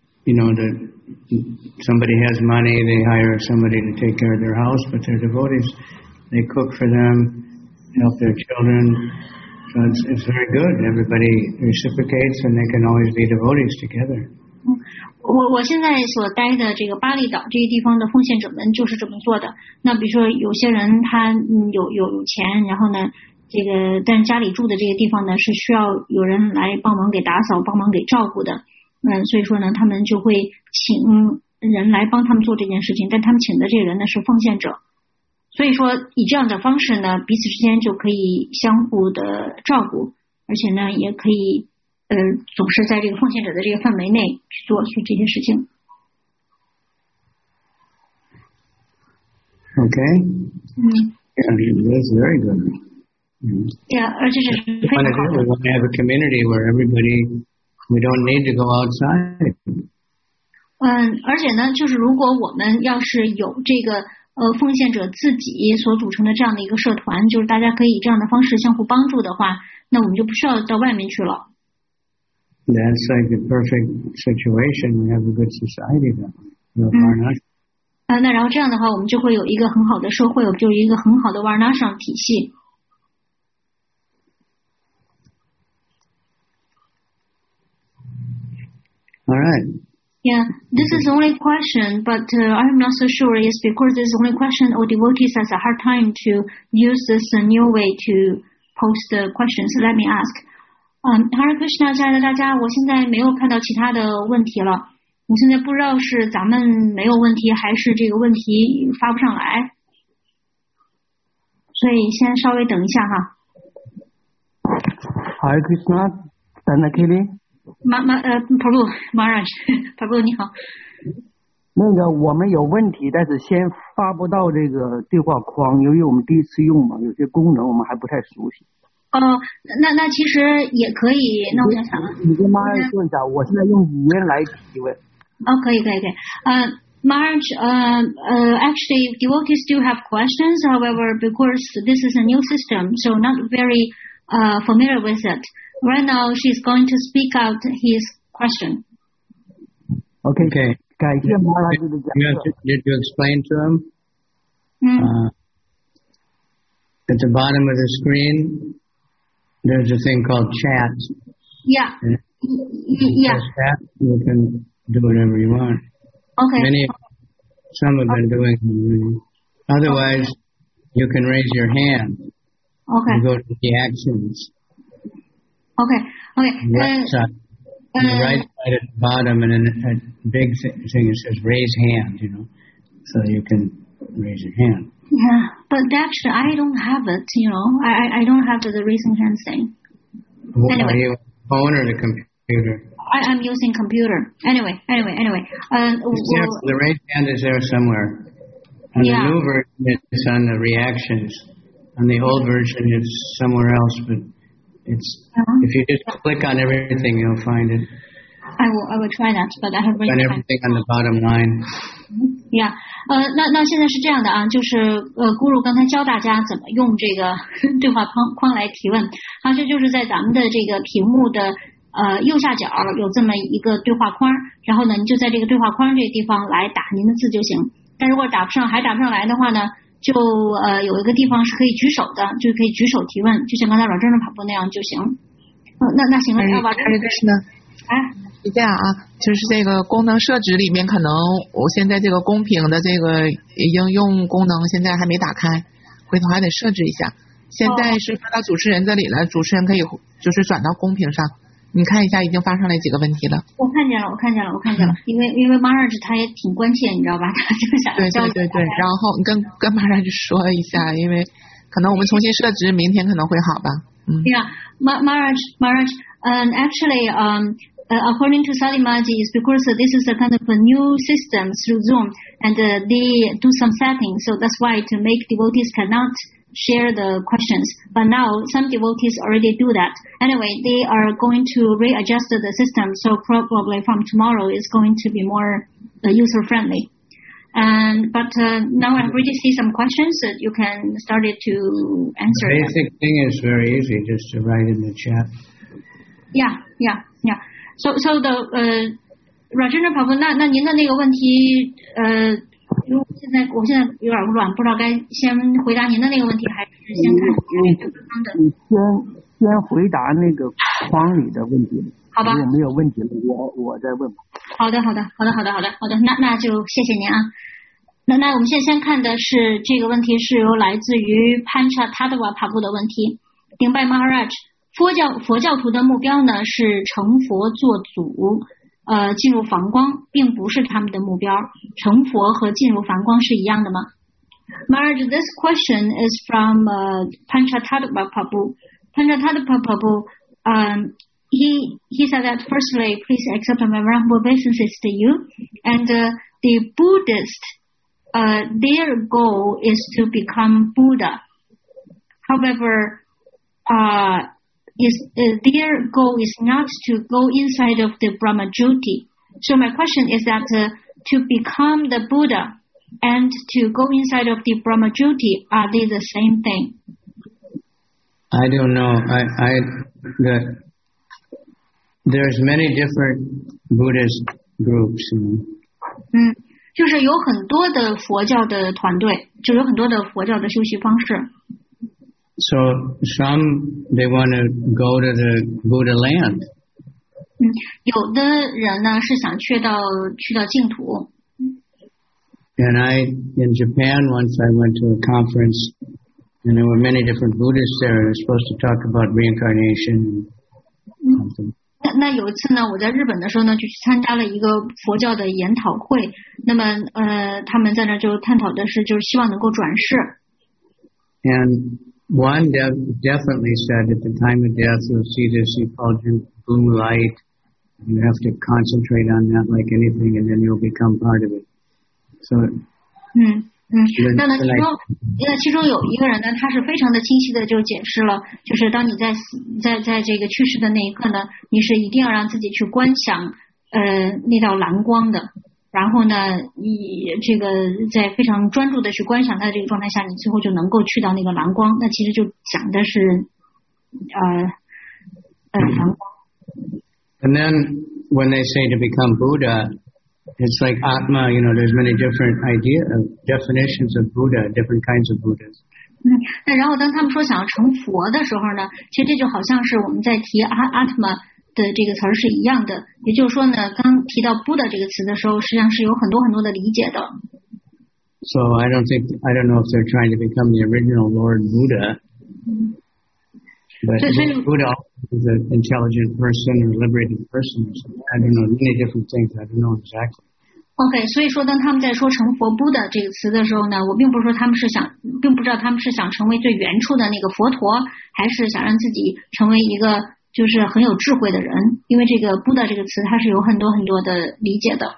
somebody has money, they hire somebody to take care of their house, but they're devotees. They cook for them, help their children. So it's very good. Everybody reciprocates, and they can always be devotees together. 我现在所待的这个巴厘岛这个地方的奉献者们就是这么做的。那比如说有些人他有钱，然后呢，这个但家里住的这个地方呢是需要有人来帮忙给打扫、帮忙给照顾的。所以说呢，他们就会请人来帮他们做这件事情，但他们请的这个人呢是奉献者。所以说，以这样的方式呢，彼此之间就可以相互的照顾，而且呢，也可以总是在这个奉献者的这个范围内去做这些事情。 Okay. Yeah, that's very good. Yeah, 而且是非常好的。 We want to have a community where we don't need to go outside. 而且呢，就是如果我们要是有这个奉献者自己所组成的这样的一个社团，就是大家可以这样的方式相互帮助的话，那我们就不需要到外面去了。 That's like the perfect situation. We have a good society that way. 那然后这样的话，我们就会有一个很好的社会，我们就有一个很好的Varnashram体系。 All right. Yeah, this is the only question, but I'm not so sure. It's because this is the only question or devotees has a hard time to use this new way to post the questions. Let me ask. Hare Krishna， 亲爱的大家，我现在没有看到其他的问题了。 我现在不知道是咱们没有问题，还是这个问题发不上来，所以先稍微等一下哈。 Hare Krishna, Tanakili。 Prabhu Maharaj， Prabhu 你好。 那个我们有问题，但是先发不到这个对话框，由于我们第一次用嘛，有些功能我们还不太熟悉。 那其实也可以，那我想想， 你跟Maharaj说一下，我现在用语言来提问。 可以。Maharaj, actually, devotees do have questions. However, because this is a new system, so not very familiar with it. Right now, she's going to speak out his question. Okay. 感谢Maharaj的讲课。 Did you explain to him? At the bottom of the screen, there's a thing called chat. Yeah. Chat, you can do whatever you want. Okay. Some have been doing it. Otherwise, you can raise your hand. Okay. And go to the actions. Okay. On the right side at the bottom, and then a big thing that says raise hand, so you can raise your hand. Yeah, but actually I don't have it, I don't have the raising hand thing. Anyway. Are you phone or the computer? I'm using computer. Anyway. The raised hand is there somewhere. On the new version, it's on the reactions. On the old version, it's somewhere else, but it's if you just click on everything, you'll find it. I will try that, but I have on everything on the bottom line. Yeah. 那现在是这样的啊，就是Guru 刚才教大家怎么用这个对话框来提问。这就是在咱们的这个屏幕的右下角有这么一个对话框，然后呢，你就在这个对话框这个地方来打您的字就行。但如果还打不上来的话呢，就有一个地方是可以举手的，就可以举手提问，就像刚才老郑的跑步那样就行。那行了，要把这个是这样啊，就是这个功能设置里面，可能我现在这个公屏的这个应用功能现在还没打开，回头还得设置一下。现在是发到主持人这里了，主持人可以就是转到公屏上，你看一下已经发上来几个问题了。 我看见了，因为Maharaj他也挺关切，你知道吧？他就想对，然后你跟Maharaj说一下，因为可能我们重新设置，明天可能会好吧。 Yeah, Maharaj, actually, according to Salimaji, is because this is a kind of a new system through Zoom, and they do some settings, so that's why to make devotees cannot share the questions. But now some devotees already do that. Anyway, they are going to readjust the system, so probably from tomorrow it's going to be more user friendly. But now I already see some questions that you can start to answer. The basic thing is very easy, just to write in the chat. Yeah. So the Rajendra Prabhu, 那您的那个问题因为我现在有点乱，不知道该先回答您的那个问题，还是先看刚刚的。 你先回答那个框里的问题。 好吧。 如果没有问题了，我再问吧。 好的，那就谢谢您啊。那我们现在先看的是这个问题是由来自于Panchatattva Prabhu的问题。顶拜 Maharaj， 佛教徒的目标呢是成佛做祖，进入梵光，并不是他们的目标。成佛和进入梵光是一样的吗？ Maharaj, this question is from Panchatattva Prabhu. Panchatattva Prabhu, he said that firstly, please accept my humble obeisances to you. And the Buddhist, their goal is to become Buddha. However, their goal is not to go inside of the Brahmajyoti. So my question is that to become the Buddha and to go inside of the Brahmajyoti, are they the same thing? I don't know. There's many different Buddhist groups. 就是有很多的佛教的团队，就有很多的佛教的修习方式。 So some they want to go to the Buddha land. 有的人呢是想去到净土。 And in Japan once I went to a conference, and there were many different Buddhists there. They were supposed to talk about reincarnation and something. 那有一次呢，我在日本的时候呢，就去参加了一个佛教的研讨会。那么他们在那就探讨的是，就是希望能够转世。 And one definitely said at the time of death, you'll see this effulgent blue light. You have to concentrate on that like anything, and then you'll become part of it. So. 那呢，其中有一个人呢，他是非常的清晰的就解释了，就是当你在这个去世的那一刻呢，你是一定要让自己去观想那道蓝光的，然后呢，你这个在非常专注的去观想它的这个状态下，你最后就能够去到那个蓝光。那其实就讲的是蓝光。 And then when they say to become Buddha.It's like Atma, there's many different definitions of Buddha, different kinds of Buddhas. 那然后当他们说想要成佛的时候呢，其实这就好像是我们在提Atma的这个词儿是一样的。也就是说呢，刚提到 Buddha 这个词的时候，实际上是有很多很多的理解的。 So I don't know if they're trying to become the original Lord Buddha. But Buddha is an intelligent person or liberated person. I don't know, many different things. I don't know exactly. OK， 所以说当他们在说成佛 Buddha 这个词的时候呢，我并不是说并不知道他们是想成为最原初的那个佛陀，还是想让自己成为一个就是很有智慧的人。因为这个 Buddha 这个词它是有很多很多的理解的。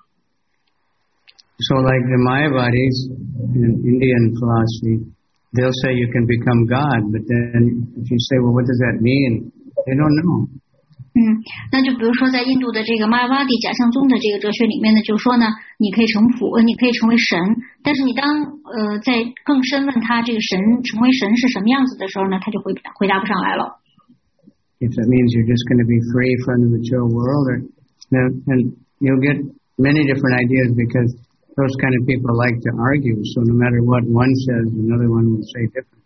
So like the Mayavadis in Indian philosophy.They'll say you can become God, but then if you say, well, what does that mean? They don't know. 那就比如说在印度的这个玛雅瓦蒂假象宗的这个哲学里面呢，就说呢，你可以成佛，你可以成为神，但是你当在更深问他这个神成为神是什么样子的时候呢，他就回答不上来了。 If that means you're just going to be free from the material world, and you'll get many different ideas because.Those kind of people like to argue, so no matter what one says, another one will say different.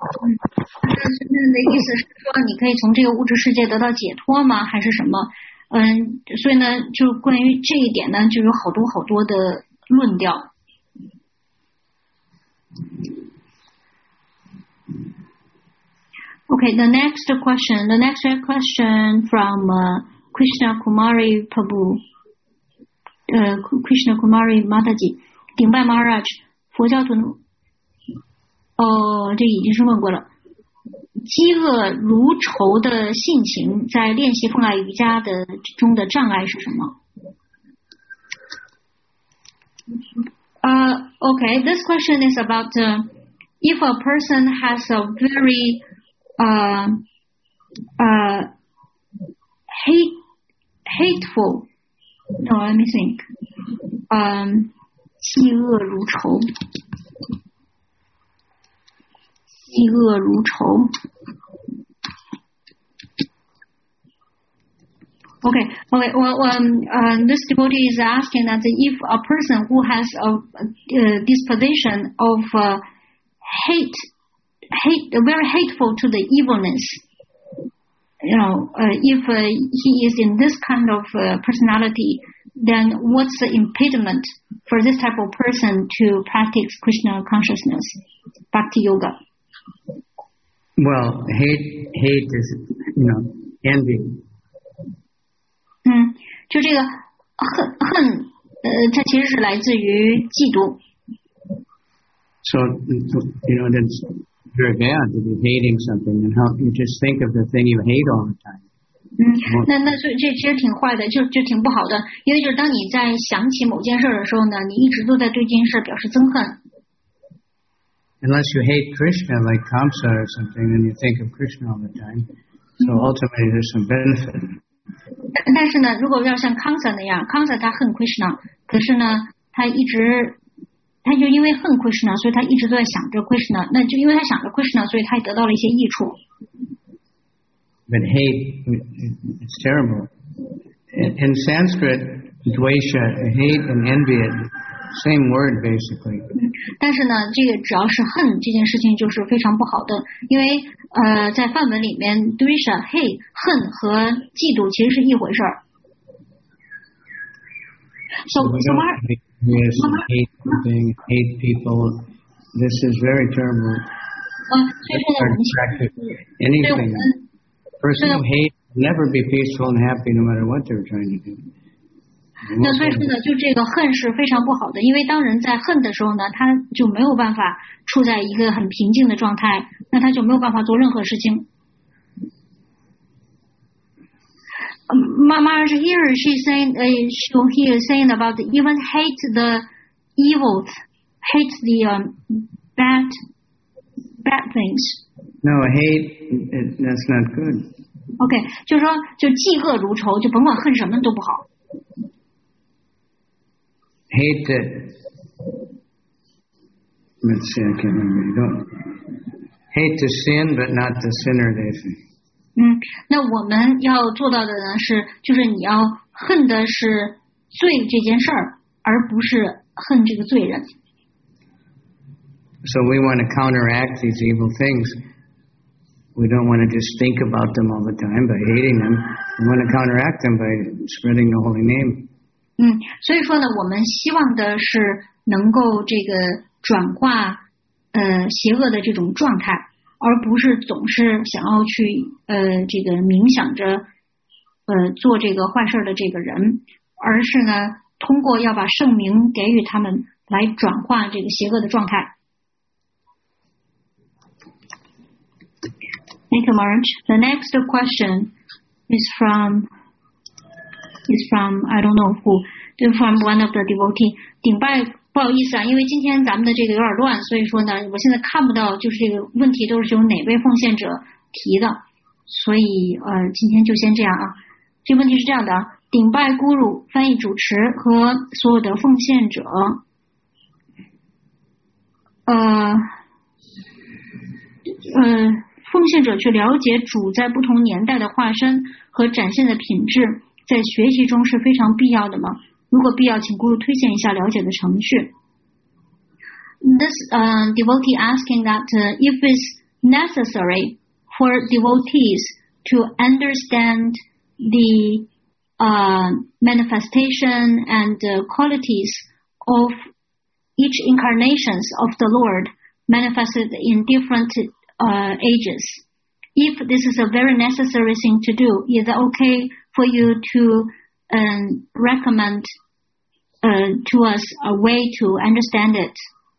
的意思是说，你可以从这个物质世界得到解脱吗？还是什么？所以呢，就关于这一点呢，就有好多好多的论调。Okay, the next question from Krishna Kumari Prabhu.Krishna Kumari Mataji 顶拜 Maharaj 佛教徒这已经是问过了。饥饿如仇的性情在练习奉爱瑜伽的中的障碍是什么？Okay, this question is about if a person has a very hateful.No, let me think. 嫉恶如仇。嫉恶如仇。Okay. This devotee is asking that if a person who has a disposition of very hateful to the evilness.If he is in this kind of personality, then what's the impediment for this type of person to practice Krishna consciousness, Bhakti Yoga? Well, hate is, envy. 就这个恨，它其实是来自于嫉妒。 So, that's.Very bad to be hating something and how you just think of the thing you hate all the time. 那所以这其实挺坏的，就挺不好的，因为就是当你在想起某件事的时候呢，你一直都在对这件事表示憎恨。 Unless you hate Krishna like Kamsa or something, then you think of Krishna all the time. So ultimately, there's some benefit. 但是呢，如果要像 Kamsa 那样 ，Kamsa 他恨 Krishna， 可是呢，他就因为恨 Krishna， 所以他一直都在想着 Krishna。那就因为他想着 Krishna， 所以他也得到了一些益处。 But hate, it's terrible. In Sanskrit, dvesha, hate and envy, same word basically. 但是呢，这个只要是恨这件事情就是非常不好的，因为在梵文里面 dvesha 恨和嫉妒其实是一回事儿。So Yes, hate something, hate people. This is very terrible. Hard to practice anything. Person who hates never be peaceful and happy no matter what they're trying to do. 那所以说呢，就这个恨是非常不好的，因为当人在恨的时候呢，他就没有办法处在一个很平静的状态，那他就没有办法做任何事情。Maharaj here she's saying, he is saying about even hate the evil, hate the bad things. No, hate, that's not good. OK， 就是说，就嫉恶如仇，就甭管恨什么都不好。 Hate it. Let's see, I can't remember. You don't hate the sin, but not the sinner, they say. 那我们要做到的呢是，就是你要恨的是罪这件事儿，而不是恨这个罪人。 So we want to counteract these evil things. We don't want to just think about them all the time by hating them. We want to counteract them by spreading the holy name. 所以说呢，我们希望的是能够这个转化邪恶的这种状态。而不是总是想要去这个冥想着做这个坏事的这个人，而是呢通过要把圣名给予他们来转化这个邪恶的状态。Thank you, Maharaj. The next question is from I don't know who, from one of the devotee. 顶拜。不好意思啊，因为今天咱们的这个有点乱，所以说呢，我现在看不到就是这个问题都是由哪位奉献者提的，所以今天就先这样啊。这个问题是这样的啊，顶拜咕噜翻译主持和所有的奉献者，奉献者去了解主在不同年代的化身和展现的品质，在学习中是非常必要的吗？如果必要，请咕噜推荐一下了解的程序。This devotee asking that if it's necessary for devotees to understand the manifestation and qualities of each incarnations of the Lord manifested in different ages. If this is a very necessary thing to do, is it okay for you to recommend to us a way to understand it?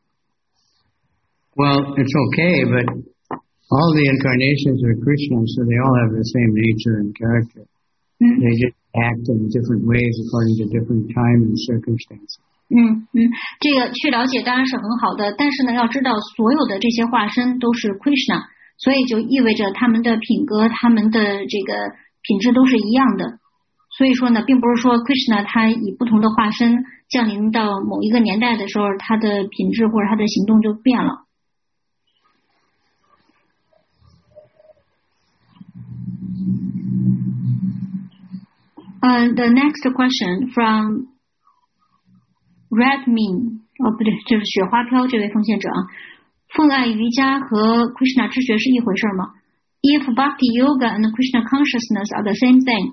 Well, it's okay, but all the incarnations are Krishna, so they all have the same nature and character. They just act in different ways according to different time and circumstances. 这个去了解当然是很好的，但是呢，要知道所有的这些化身都是 Krishna， 所以就意味着他们的品格、他们的这个品质都是一样的。所以说呢，并不是说 Krishna 他以不同的化身降临到某一个年代的时候，他的品质或者他的行动就变了。The next question from Redmin， 不对，就是雪花飘这位奉献者啊。奉爱瑜伽和 Krishna 知觉是一回事吗？ If Bhakti Yoga and Krishna consciousness are the same thing.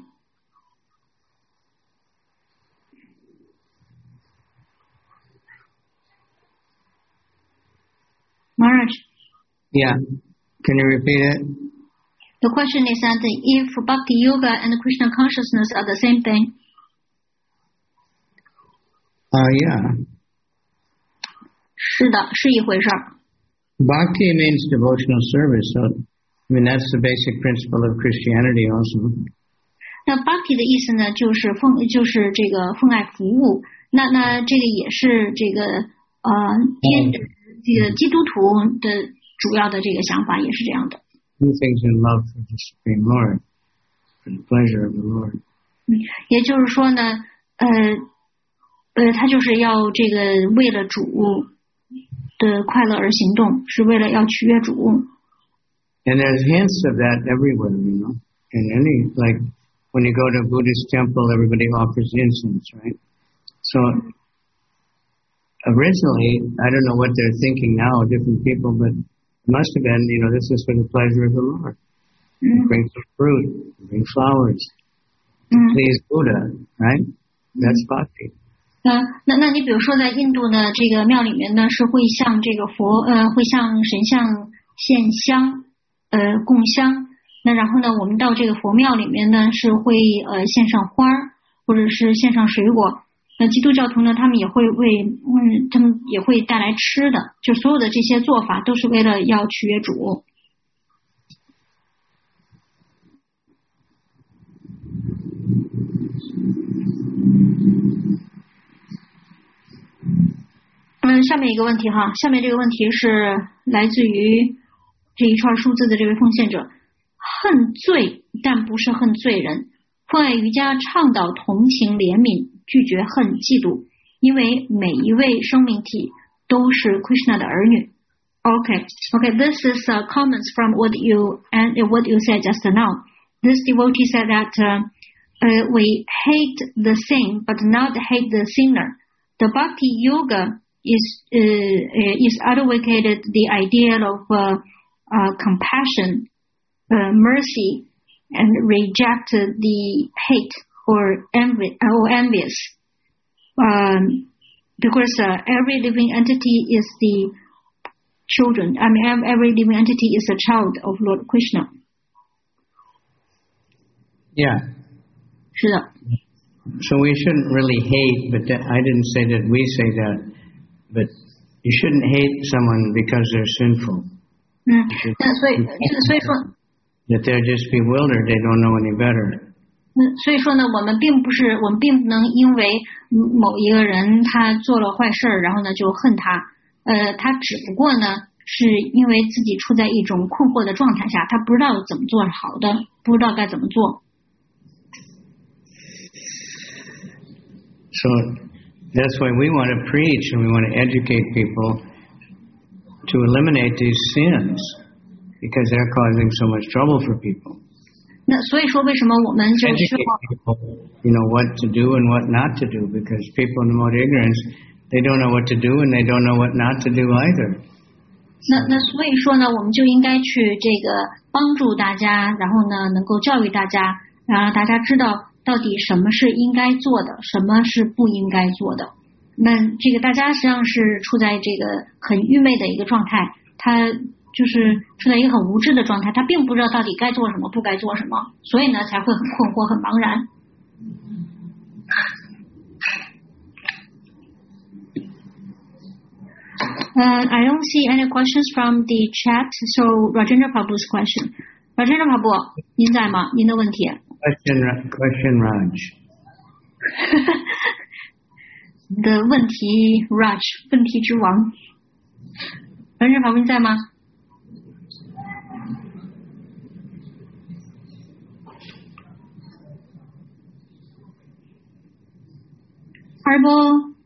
Maharaj? Yeah. Can you repeat it? The question is that if Bhakti Yoga and Krishna consciousness are the same thing. Yeah. 是的，是一回事儿。 Bhakti means devotional service, so I mean that's the basic principle of Christianity also. 那 Bhakti 的意思呢，就是这个奉爱服务。那这个也是这个这个基督徒的主要的这个想法也是这样的。 Do things in love for the Supreme Lord, for the pleasure of the Lord. 也就是说呢，他就是要这个为了主的快乐而行动，是为了要取悦主。 And there's hints of that everywhere, you know. In any, like when you go to a Buddhist temple, everybody offers incense, right? So originally, I don't know what they're thinking now, different people, but it must have been, you know, this is for the pleasure of the Lord. Bring some fruit, bring flowers, to please Buddha, right? That's bhakti. 那你比如说在印度呢，这个庙里面呢是会向这个会向神像献香，供香， 那然后呢，我们到这个佛庙里面呢，是会献上花儿，或者是献上水果。那基督教徒呢，他们也会他们也会带来吃的，就所有的这些做法都是为了要取悦主。下面一个问题哈，下面这个问题是来自于这一串数字的这位奉献者，恨罪但不是恨罪人。父爱瑜伽倡导同情怜悯，拒绝恨嫉妒，因为每一位生命体都是 Krishna 的儿女。Okay, this is comments from what you said just now. This devotee said that we hate the sin but not hate the sinner. The Bhakti Yoga is advocated the ideal of compassion, mercy, and reject the hate or envious. Because every living entity is the children. I mean, every living entity is a child of Lord Krishna. Yeah. 是的。 So we shouldn't really hate, but I didn't say that we say that, but you shouldn't hate someone because they're sinful. 所以说 that they're just bewildered, they don't know any better. 所以说呢，我们并不能因为某一个人他做了坏事，然后呢就恨他，他只不过呢是因为自己处在一种困惑的状态下，他不知道怎么做好的，不知道该怎么做。 So that's why we want to preach and we want to educate people to eliminate these sins because they're causing so much trouble for people. 那所以说，为什么我们就 educate people, what to do and what not to do, because people in remote ignorance, they don't know what to do and they don't know what not to do either. 那所以说呢，我们就应该去这个帮助大家，然后呢，能够教育大家，让大家知道到底什么是应该做的，什么是不应该做的。那这个大家实际上是处在这个很愚昧的一个状态，他就是处在一个很无知的状态，他并不知道到底该做什么，不该做什么，所以呢才会很困惑，很茫然。I don't see any questions from the chat, so Rajendra Prabhu's question. Rajendra Prabhu, 您在吗？您的问题。 Question Raj. 你的问题 Raj, 问题之王。Rajendra Prabhu 您在吗？Prabhu?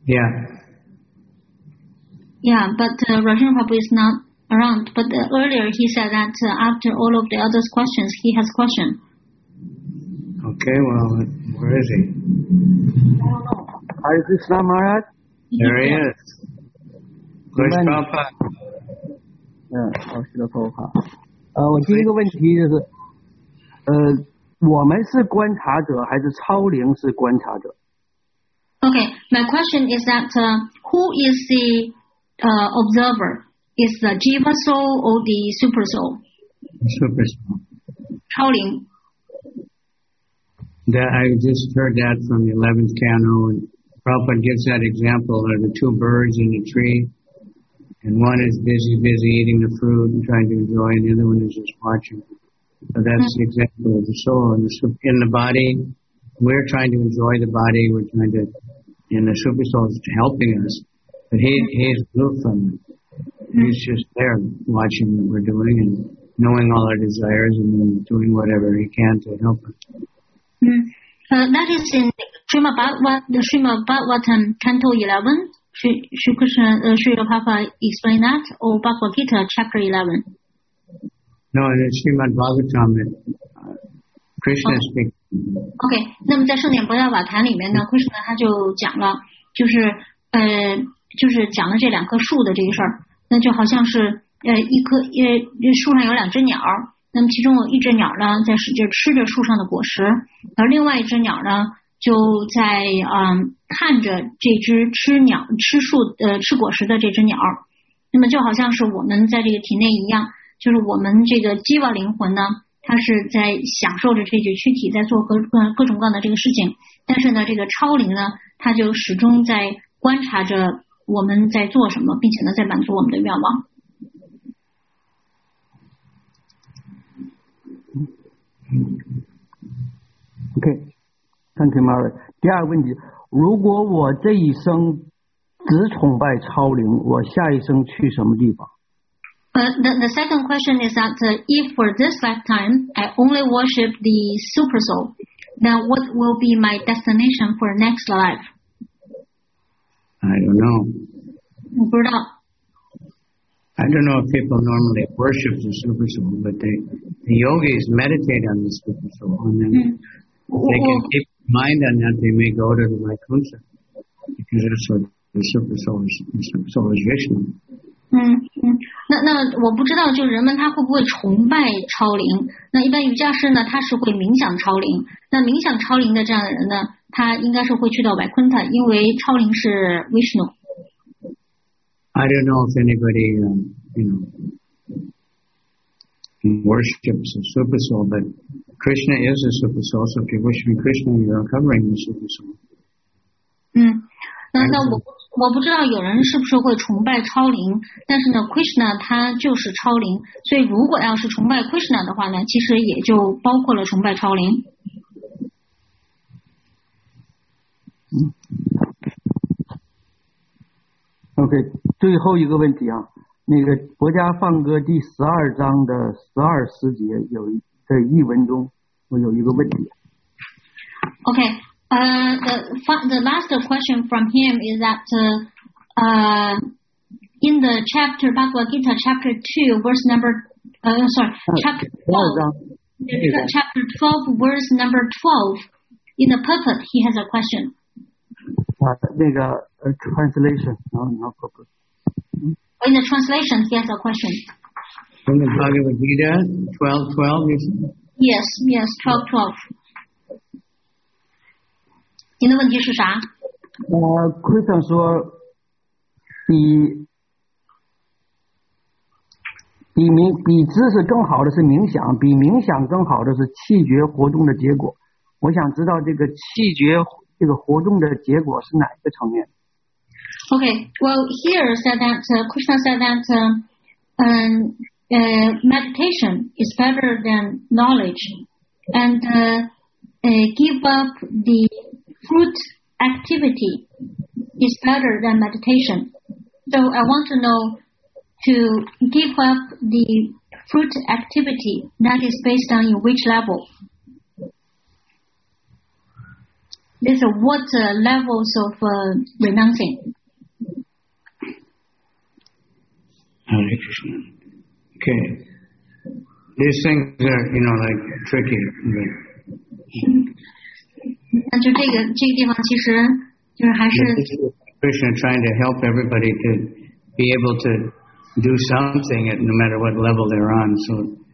Yeah, but Rajendra Prabhu is not around. But earlier he said that after all of the others' questions, he has question. Okay, well, where is he? I don't know. Hare Krishna Maharaj? There he is. Where's Prabhupada? 是的，Prabhupada。我第一个问题就是，我们是观察者还是超灵是观察者？ Okay, my question is that who is the observer? Is the Jiva soul or the super soul? Super soul. 超灵。 That I just heard that from the 11th canto, and Prabhupada gives that example of the two birds in the tree, and one is busy eating the fruit and trying to enjoy, and the other one is just watching. So that's the example of the soul. And in the body, we're trying to enjoy the body, we're trying to, and the super soul is helping us, but he's aloof from it. He's just there watching what we're doing and knowing all our desires and then doing whatever he can to help us. That is in Srimad Bhagavatam Canto 11. Shri Krishna, Sri Prabhupada explain that, or Bhagavad Gita chapter 11? No, in Srimad Bhagavatam, Krishna speaks. Okay, 那么在圣典博大法坛里面呢 ，Krishna 他就讲了，就是讲了这两棵树的这个事儿。那就好像是树上有两只鸟，那么其中有一只鸟呢在使劲吃着树上的果实，而另外一只鸟呢就在看着这只吃果实的这只鸟。那么就好像是我们在这个体内一样，就是我们这个基瓦灵魂呢， 他是在享受着这具躯体，在做各种各样的这个事情。但是呢，这个超灵呢，他就始终在观察着我们在做什么，并且呢，在满足我们的愿望。 OK，Thank you, Mary。第二个问题，如果我这一生只崇拜超灵，我下一生去什么地方 ？The second question is that if for this lifetime I only worship the super soul, then what will be my destination for next life? I don't know. 我不知道。 I don't know if people normally worship the super soul, but the yogis meditate on the super soul, and then they can keep mind on that. They may go to the Vaikuntha because that's what the super soul is Vishnu. 那我不知道，就人们他会不会崇拜超灵？那一般瑜伽师呢，他是会冥想超灵。那冥想超灵的这样的人呢，他应该是会去到Vaikuntha，因为超灵是 Vishnu。 I don't know if anybody, worships the super soul, but Krishna is the super soul. So if you worship Krishna, you're covering the super soul. 那我不知道有人是不是会崇拜超灵，但是呢 ，Krishna 他就是超灵，所以如果要是崇拜 Krishna 的话呢，其实也就包括了崇拜超灵。 OK， 最后一个问题啊，那个国家放歌第12章的12诗节在译文中，我有一个问题。 The last question from him is that in the chapter Bhagavad Gita chapter 2 verse number chapter 12 chapter 12 verse number 12 in the purport he has a question. 那个translation no purpose. In the translation he has a question. From the Bhagavad Gita 12:12 you said? Yes 12:12. 您的问题是啥 ？Krishna 说，比知识更好的是冥想，比冥想更好的是气觉活动的结果。我想知道这个气觉这个活动的结果是哪一个层面 ？Okay, well here said that Krishna said that meditation is better than knowledge, and give up the fruit activity is better than meditation. So I want to know, to give up the fruit activity, that is based on in which level? There's what levels of renouncing? Hare Krishna. Okay. These things are, like tricky. 那就这个地方其实就是还是 Krishna trying to help everybody to be able to do something at no matter what level they're on. So,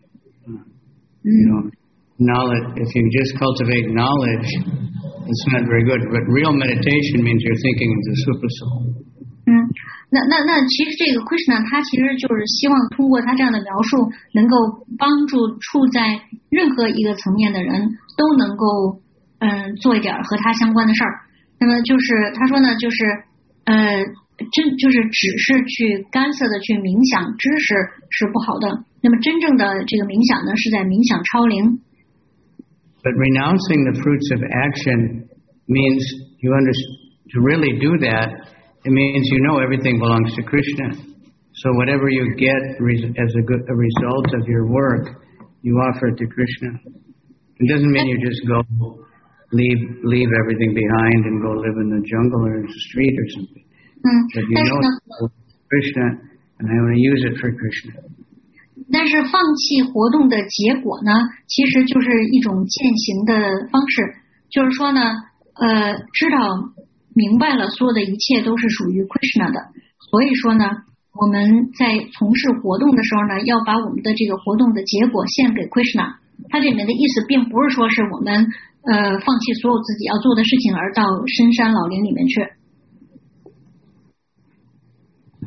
knowledge, if you just cultivate knowledge, it's not very good. But real meditation means you're thinking of the super soul. 那其实这个 Krishna 他其实就是希望通过他这样的描述，能够帮助处在任何一个层面的人都能够做一点和他相关的事儿。那么就是他说呢，就是就是只是去干涉的去冥想知识是不好的。那么真正的这个冥想呢，是在冥想超灵。 But renouncing the fruits of action means to really do that. It means everything belongs to Krishna. So whatever you get as a result of your work, you offer it to Krishna. It doesn't mean you just go leave everything behind and go live in the jungle or the street or something. But it's Krishna, and I want to use it for Krishna. 但是放弃活动的结果呢，其实就是一种践行的方式，就是说呢，知道明白了所有的一切都是属于 Krishna 的，所以说呢，我们在从事活动的时候呢，要把我们的这个活动的结果献给 Krishna。它这里面的意思并不是说是我们放弃所有自己要做的事情而到深山老林里面去。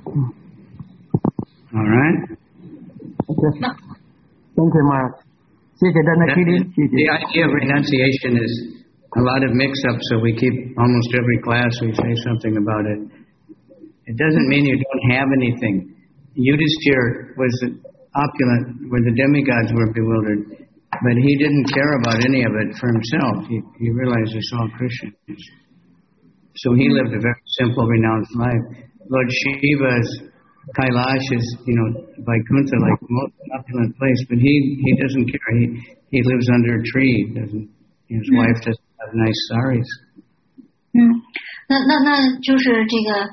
All right. Okay. Thank you, Mark. 谢谢丹娜 Kitty， 谢谢。 The idea of renunciation is a lot of mix-up, so we keep almost every class we say something about it. It doesn't mean you don't have anything. Yudhishthira was opulent, where the demigods were bewildered, but he didn't care about any of it for himself. He realized it's all Krishna. So he lived a very simple, renounced life. Lord Shiva's Kailash is, Vaikuntha, like the most opulent place, but he doesn't care. He lives under a tree. His wife doesn't have nice saris. 那就是这个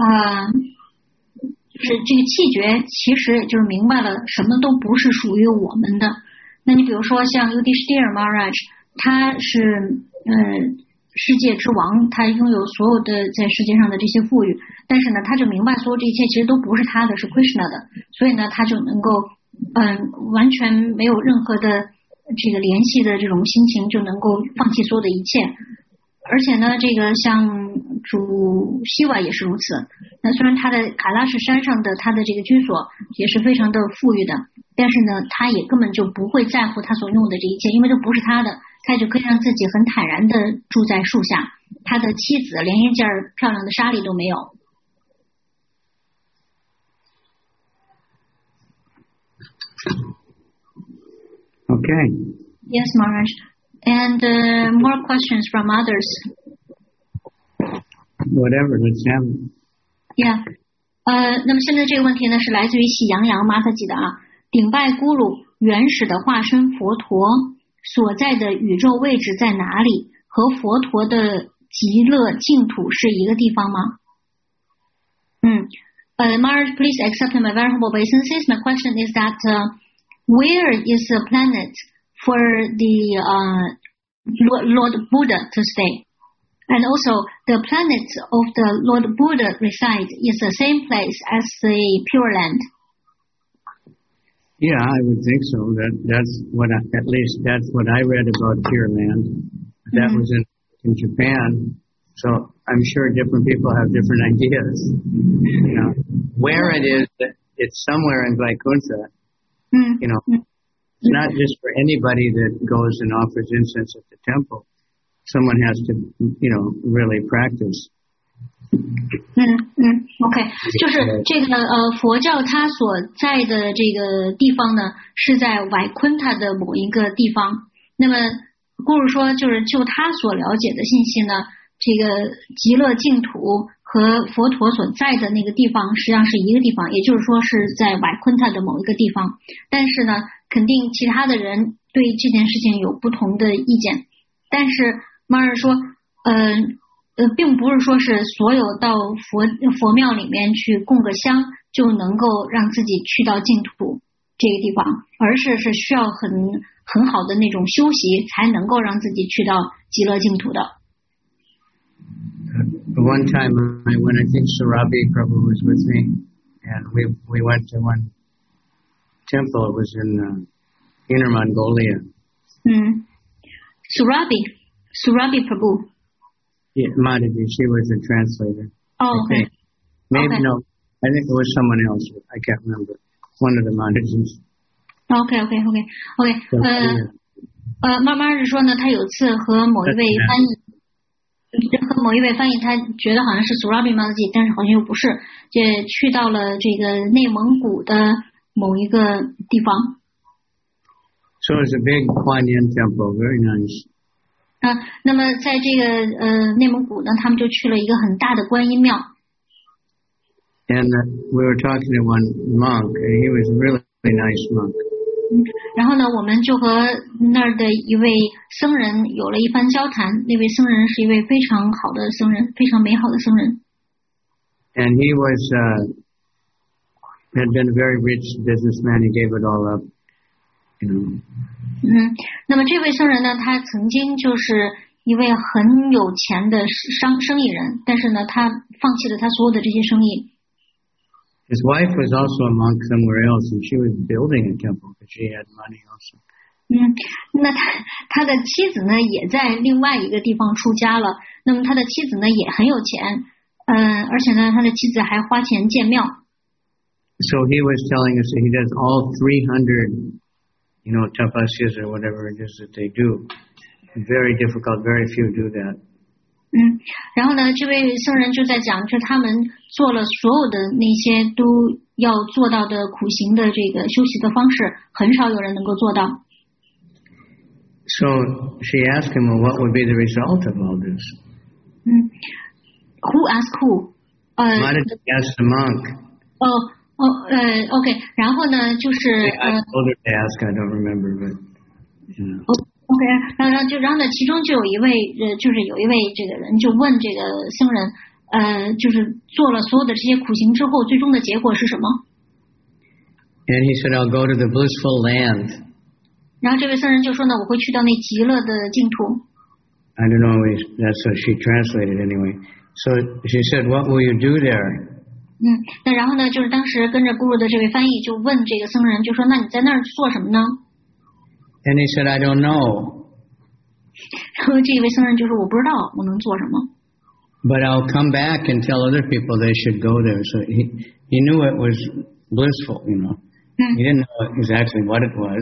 就是这个气绝，其实就是明白了什么都不是属于我们的。那你比如说像 Yudhishthira Maharaj， 他是世界之王，他拥有所有的在世界上的这些富裕，但是呢，他就明白所有这一切其实都不是他的，是 Krishna 的，所以呢，他就能够完全没有任何的这个联系的这种心情，就能够放弃所有的一切。而且呢，这个像主希瓦也是如此。那虽然他的卡拉什山上的他的这个居所也是非常的富裕的，但是呢，他也根本就不会在乎他所拥有的这一切，因为这不是他的。他就可以让自己很坦然的住在树下，他的妻子连一件漂亮的纱丽都没有。 Okay. Yes, Maharaj. And more questions from others. Whatever, let's have it. Yeah. 那么现在这个问题呢，是来自于喜羊羊马塔吉的啊，顶拜咕噜原始的化身佛陀所在的宇宙位置在哪里？和佛陀的极乐净土是一个地方吗？Maharaj, please accept my venerable obeisances. My question is that where is the planet for the Lord Buddha to stay? And also, the planet of the Lord Buddha reside is the same place as the Pure Land. Yeah, I would think so. That's what at least that's what I read about Pure Land. That was in Japan. So I'm sure different people have different ideas. Where it is, it's somewhere in Vaikuntha. It's not just for anybody that goes and offers incense at the temple. Someone has to, really practice. OK， 就是这个佛教它所在的这个地方呢，是在瓦昆塔的某一个地方。那么，咕噜说，就是就他所了解的信息呢，这个极乐净土和佛陀所在的那个地方实际上是一个地方，也就是说是在瓦昆塔的某一个地方。但是呢，肯定其他的人对这件事情有不同的意见。但是马尔说，并不是说是所有到佛庙里面去供个香就能够让自己去到净土这个地方，而是需要很好的那种修习才能够让自己去到极乐净土的。 One time when I think Surabi Prabhu was with me, and we went to one temple. It was in Inner Mongolia. Surabi Prabhu. Yeah, Mataji, she was a translator. Oh, okay. Maybe okay. No, I think it was someone else. I can't remember. One of the Matajis. OK. 慢慢是说呢，他有次和某一位翻译，他觉得好像是 Surabi Mataji， 但是好像又不是，就去到了这个内蒙古的某一个地方。 So it's a big Kuan Yin temple, very nice. 那么在这个内蒙古呢，他们就去了一个很大的观音庙。 And we were talking to one monk, and he was a really nice monk. 然后呢，我们就和那儿的一位僧人有了一番交谈。那位僧人是一位非常好的僧人，非常美好的僧人。 And he had been a very rich businessman. He gave it all up. 那么这位僧人呢，他曾经就是一位很有钱的生意人，但是呢，他放弃了他所有的这些生意。 His wife was also a monk somewhere else, and she was building a temple because she had money also. 那他的妻子呢，也在另外一个地方出家了。那么他的妻子呢，也很有钱，而且呢，他的妻子还花钱建庙。 So he was telling us that he does all 300 tapasyas or whatever it is that they do. Very difficult, very few do that. 然后呢，这位僧人就在讲，就他们做了所有的那些都要做到的苦行的这个修习的方式，很少有人能够做到。 So she asked him, well, what would be the result of all this? Who asked who? Why did she ask the monk? OK， 然后呢，就是 I told her to ask, I don't remember, but OK， 然后呢，其中就有一位就是有一位这个人就问这个僧人，就是做了所有的这些苦行之后，最终的结果是什么？ And he said, I'll go to the blissful land. 然后这位僧人就说呢，我会去到那极乐的净土。 I don't know, that's what she translated anyway. So she said, what will you do there? 那然后呢，就是当时跟着咕噜的这位翻译就问这个僧人，就说那你在那儿做什么呢？ And he said, I don't know. 然后这一位僧人就说我不知道我能做什么。 But I'll come back and tell other people they should go there. So he knew it was blissful, He didn't know exactly what it was,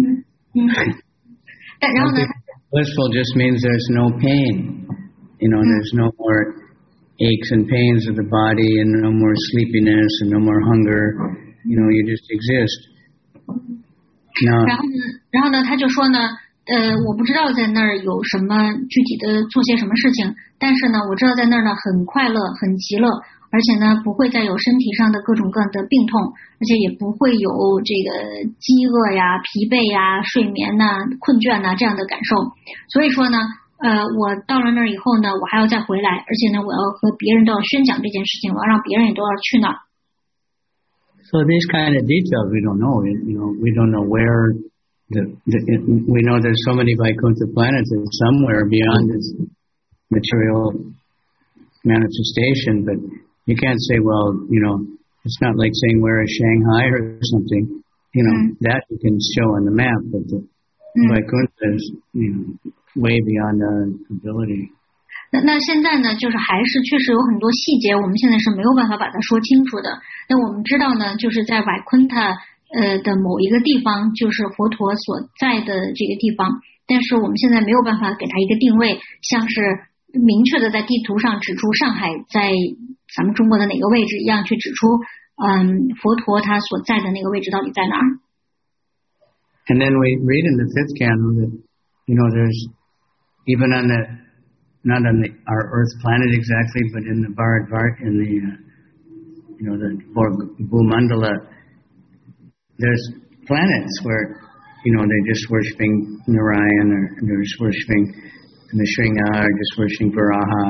然后呢 Blissful just means there's no pain. There's no more aches and pains of the body and no more sleepiness and no more hunger. You just exist. Now, 然后呢，他就说呢，我不知道在那儿有什么具体的做些什么事情，但是呢，我知道在那儿呢很快乐，很极乐，而且呢不会再有身体上的各种各样的病痛，而且也不会有这个饥饿呀、疲惫呀、睡眠呐、困倦呐这样的感受。所以说呢，我到了那儿以后呢，我还要再回来，而且呢，我要和别人都要宣讲这件事情，我要让别人也都要去那儿。 So these kind of details we don't know. We don't know where we know there's so many Vaikuntha planets and somewhere beyond this material manifestation, but you can't say, well, it's not like saying where is Shanghai or something. That you can show on the map, but the Vaikuntha is, way beyond our ability. 那现在呢，就是还是确实有很多细节，我们现在是没有办法把它说清楚的。那我们知道呢，就是在瓦昆塔的某一个地方，就是佛陀所在的这个地方，但是我们现在没有办法给它一个定位，像是明确的在地图上指出上海在咱们中国的哪个位置一样，去指出佛陀他所在的那个位置到底在哪儿。 And then we read in the fifth canto that there's even on the not on our Earth planet exactly, but in the Bharat, in the the Bhumandala, there's planets where they're just worshiping Narayan, or they're just worshiping Nrsimha, or just worshiping Varaha.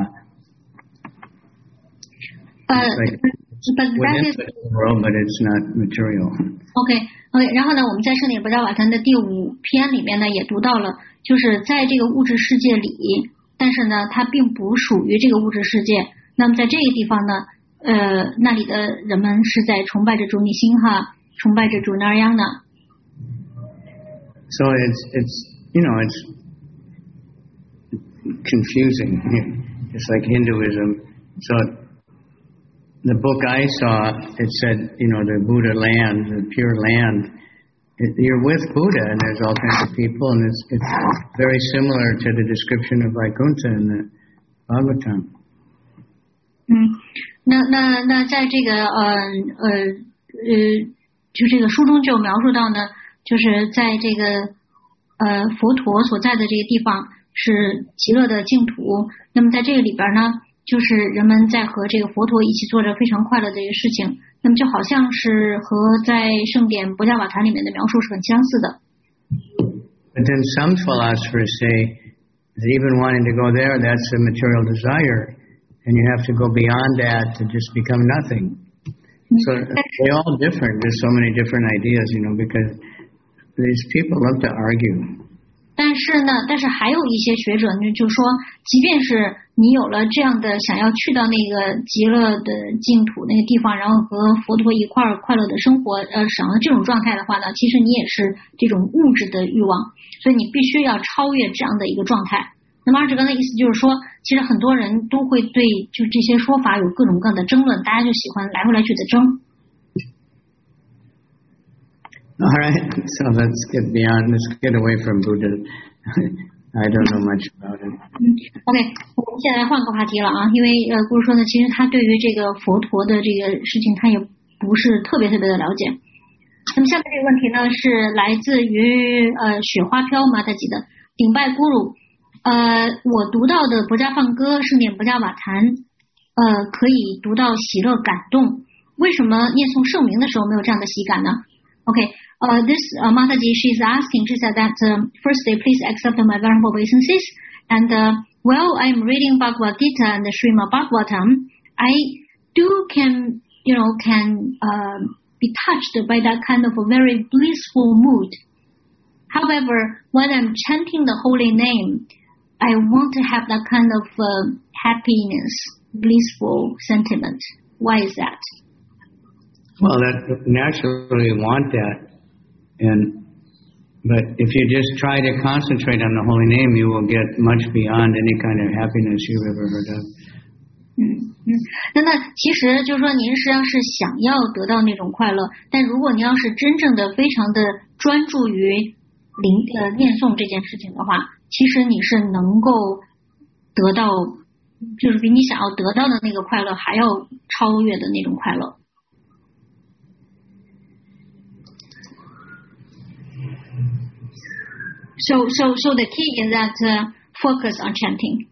But that is the world, but it's not material. OK， 然后呢，我们在圣典博伽瓦坛的第5篇里面呢，也读到了，就是在这个物质世界里。但是呢，它并不属于这个物质世界。那么在这个地方呢，那里的人们是在崇拜着主尼辛哈，崇拜着主那央呢。 So it's confusing. It's like Hinduism. So the book I saw, it said, the Buddha land, the pure land. You're with Buddha, and there's all kinds of people, and it's very similar to the description of Vaikuntha in the Bhagavatam. 那在这个就这个书中就描述到呢，就是在这个佛陀所在的这个地方是极乐的净土。那么在这个里边呢，就是人们在和这个佛陀一起做着非常快乐的一个事情。那么就好像是和在圣典博伽瓦坛里面的描述是很相似的。 But then some philosophers say that even wanting to go there, that's a material desire, and you have to go beyond that to just become nothing. So they're all different. There's so many different ideas, because these people love to argue. 但是还有一些学者呢，就说，即便是你有了这样的想要去到那个极乐的净土那个地方，然后和佛陀一块儿快乐的生活，想要这种状态的话呢，其实你也是这种物质的欲望，所以你必须要超越这样的一个状态。那么二志刚的意思就是说，其实很多人都会对就这些说法有各种各样的争论，大家就喜欢来回来去的争。 All right, so let's get away from Buddha. I don't know much about it. OK， 我们现在换个话题了啊，因为故事说呢，其实他对于这个佛陀的这个事情，他也不是特别的了解。那么下面这个问题呢，是来自于雪花飘马特吉的顶拜咕噜。我读到的博伽梵歌是念博伽瓦坛，可以读到喜乐感动。为什么念诵圣名的时候没有这样的喜感呢 ？OK，this Mataji, she's asking. She said that firstly, please accept my venerable obeisances. And while I'm reading Bhagavad Gita and the Srimad Bhagavatam, I do can be touched by that kind of a very blissful mood. However, when I'm chanting the holy name, I want to have that kind of happiness, blissful sentiment. Why is that? Well, that naturally we want that, but if you just try to concentrate on the holy name, you will get much beyond any kind of happiness you've ever heard of. 那其实就是说，您实际上是想要得到那种快乐，但如果您要是真正的非常的专注于念诵这件事情的话，其实你是能够得到，就是比你想要得到的那个快乐还要超越的那种快乐。So the key is that focus on chanting.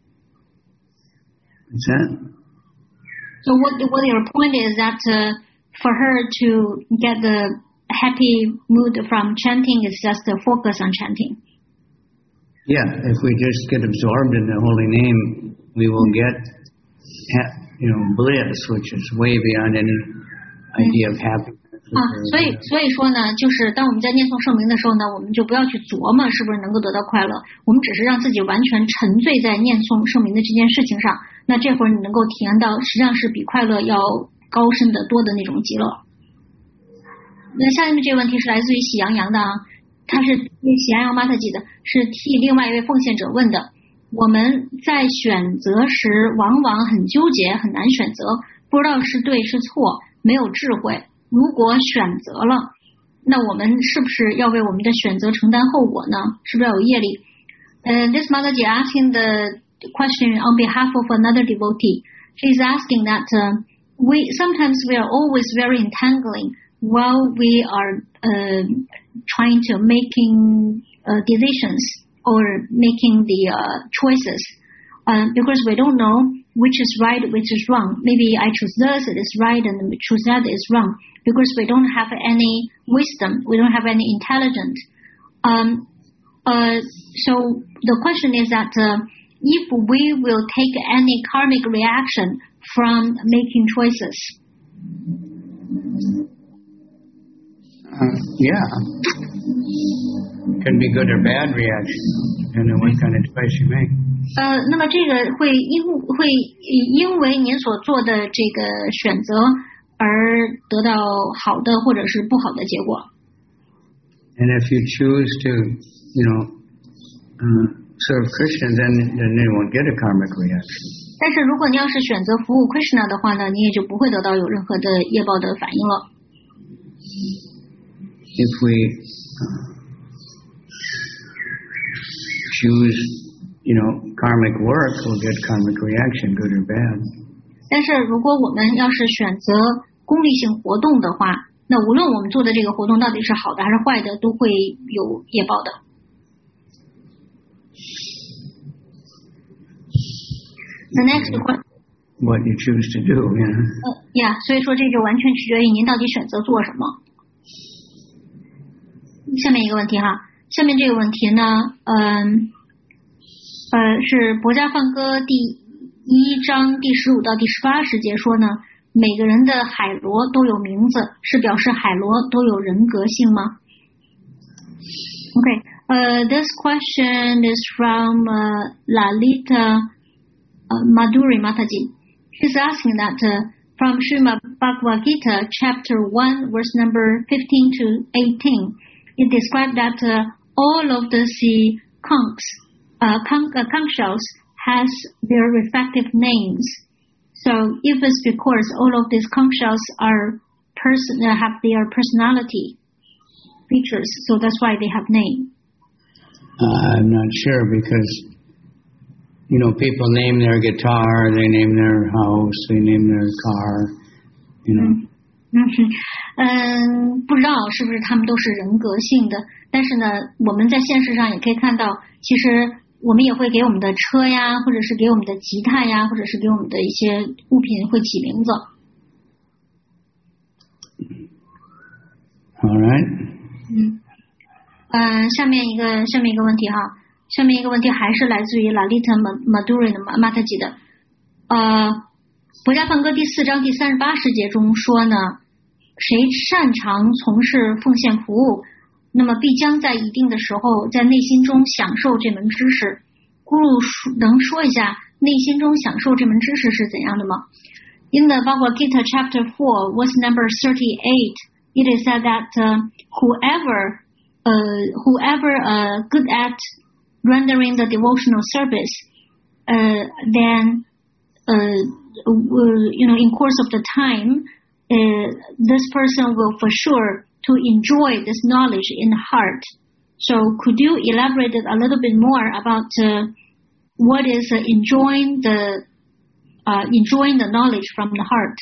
What's that? So what your point is that for her to get the happy mood from chanting is just to focus on chanting. Yeah, if we just get absorbed in the holy name, we will get bliss, which is way beyond any idea of happiness. 所以说呢，就是当我们在念诵圣名的时候呢，我们就不要去琢磨是不是能够得到快乐，我们只是让自己完全沉醉在念诵圣名的这件事情上。那这会儿你能够体验到，实际上是比快乐要高深得多的那种极乐。那下面这个问题是来自于喜羊羊的啊，他是喜羊羊马特吉的，是替另外一位奉献者问的。我们在选择时往往很纠结，很难选择，不知道是对是错，没有智慧。如果选择了，那我们是不是要为我们的选择承担后果呢？是不是要有业力？This Mataji asking the question on behalf of another devotee. She's asking that sometimes we are always very entangling while we are trying to making decisions or making the choices, because we don't know which is right, which is wrong. Maybe I choose this, it is right, and choose that is wrong. Because we don't have any wisdom, we don't have any intelligence. So the question is that if we will take any karmic reaction from making choices. Yeah. Can be good or bad reaction, depending on what kind of choice you make. 那么这个会因为您所做的这个选择而得到好的或者是不好的结果。 And if you choose to, serve Krishna, then you won't get a karmic reaction. 但是如果你要是选择服务 Krishna 的话呢，你也就不会得到有任何的业报的反应了。 If we choose, karmic work, we'll get karmic reaction, good or bad. 但是如果我们要是选择功利性活动的话，那无论我们做的这个活动到底是好的还是坏的，都会有业报的。The next question. What you choose to do, yeah. 所以说这就完全取决于您到底选择做什么。下面一个问题哈，下面这个问题呢，是博伽梵歌第1章第15到第18时节说呢，每个人的海螺都有名字，是表示海螺都有人格性吗 ？Okay, this question is from Lalita Madhuri Mataji. She's asking that from Srimad Bhagavad Gita, chapter 1, verse number 15 to 18, it described that all of the sea conchs shells has their respective names. So if it's because all of these conch shells are have their personality, features, so that's why they have name. I'm not sure because, people name their guitar, they name their house, they name their car, 不知道是不是他们都是人格性的，但是呢，我们在现实上也可以看到，其实我们也会给我们的车呀，或者是给我们的吉他呀，或者是给我们的一些物品会起名字。 All right. 下面一个问题哈，下面一个问题还是来自于 Lalita Maduri 的马塔吉的。博家梵歌第4章第38世节中说呢，谁擅长从事奉献服务，那么必将在一定的时候在内心中享受这门知识。咕噜能说一下内心中享受这门知识是怎样的吗？ In the Bhagavad Gita chapter 4 verse number 38, it is said that whoever good at rendering the devotional service, then in course of the time, this person will for sure to enjoy this knowledge in the heart. So could you elaborate a little bit more about what is enjoying the knowledge from the heart?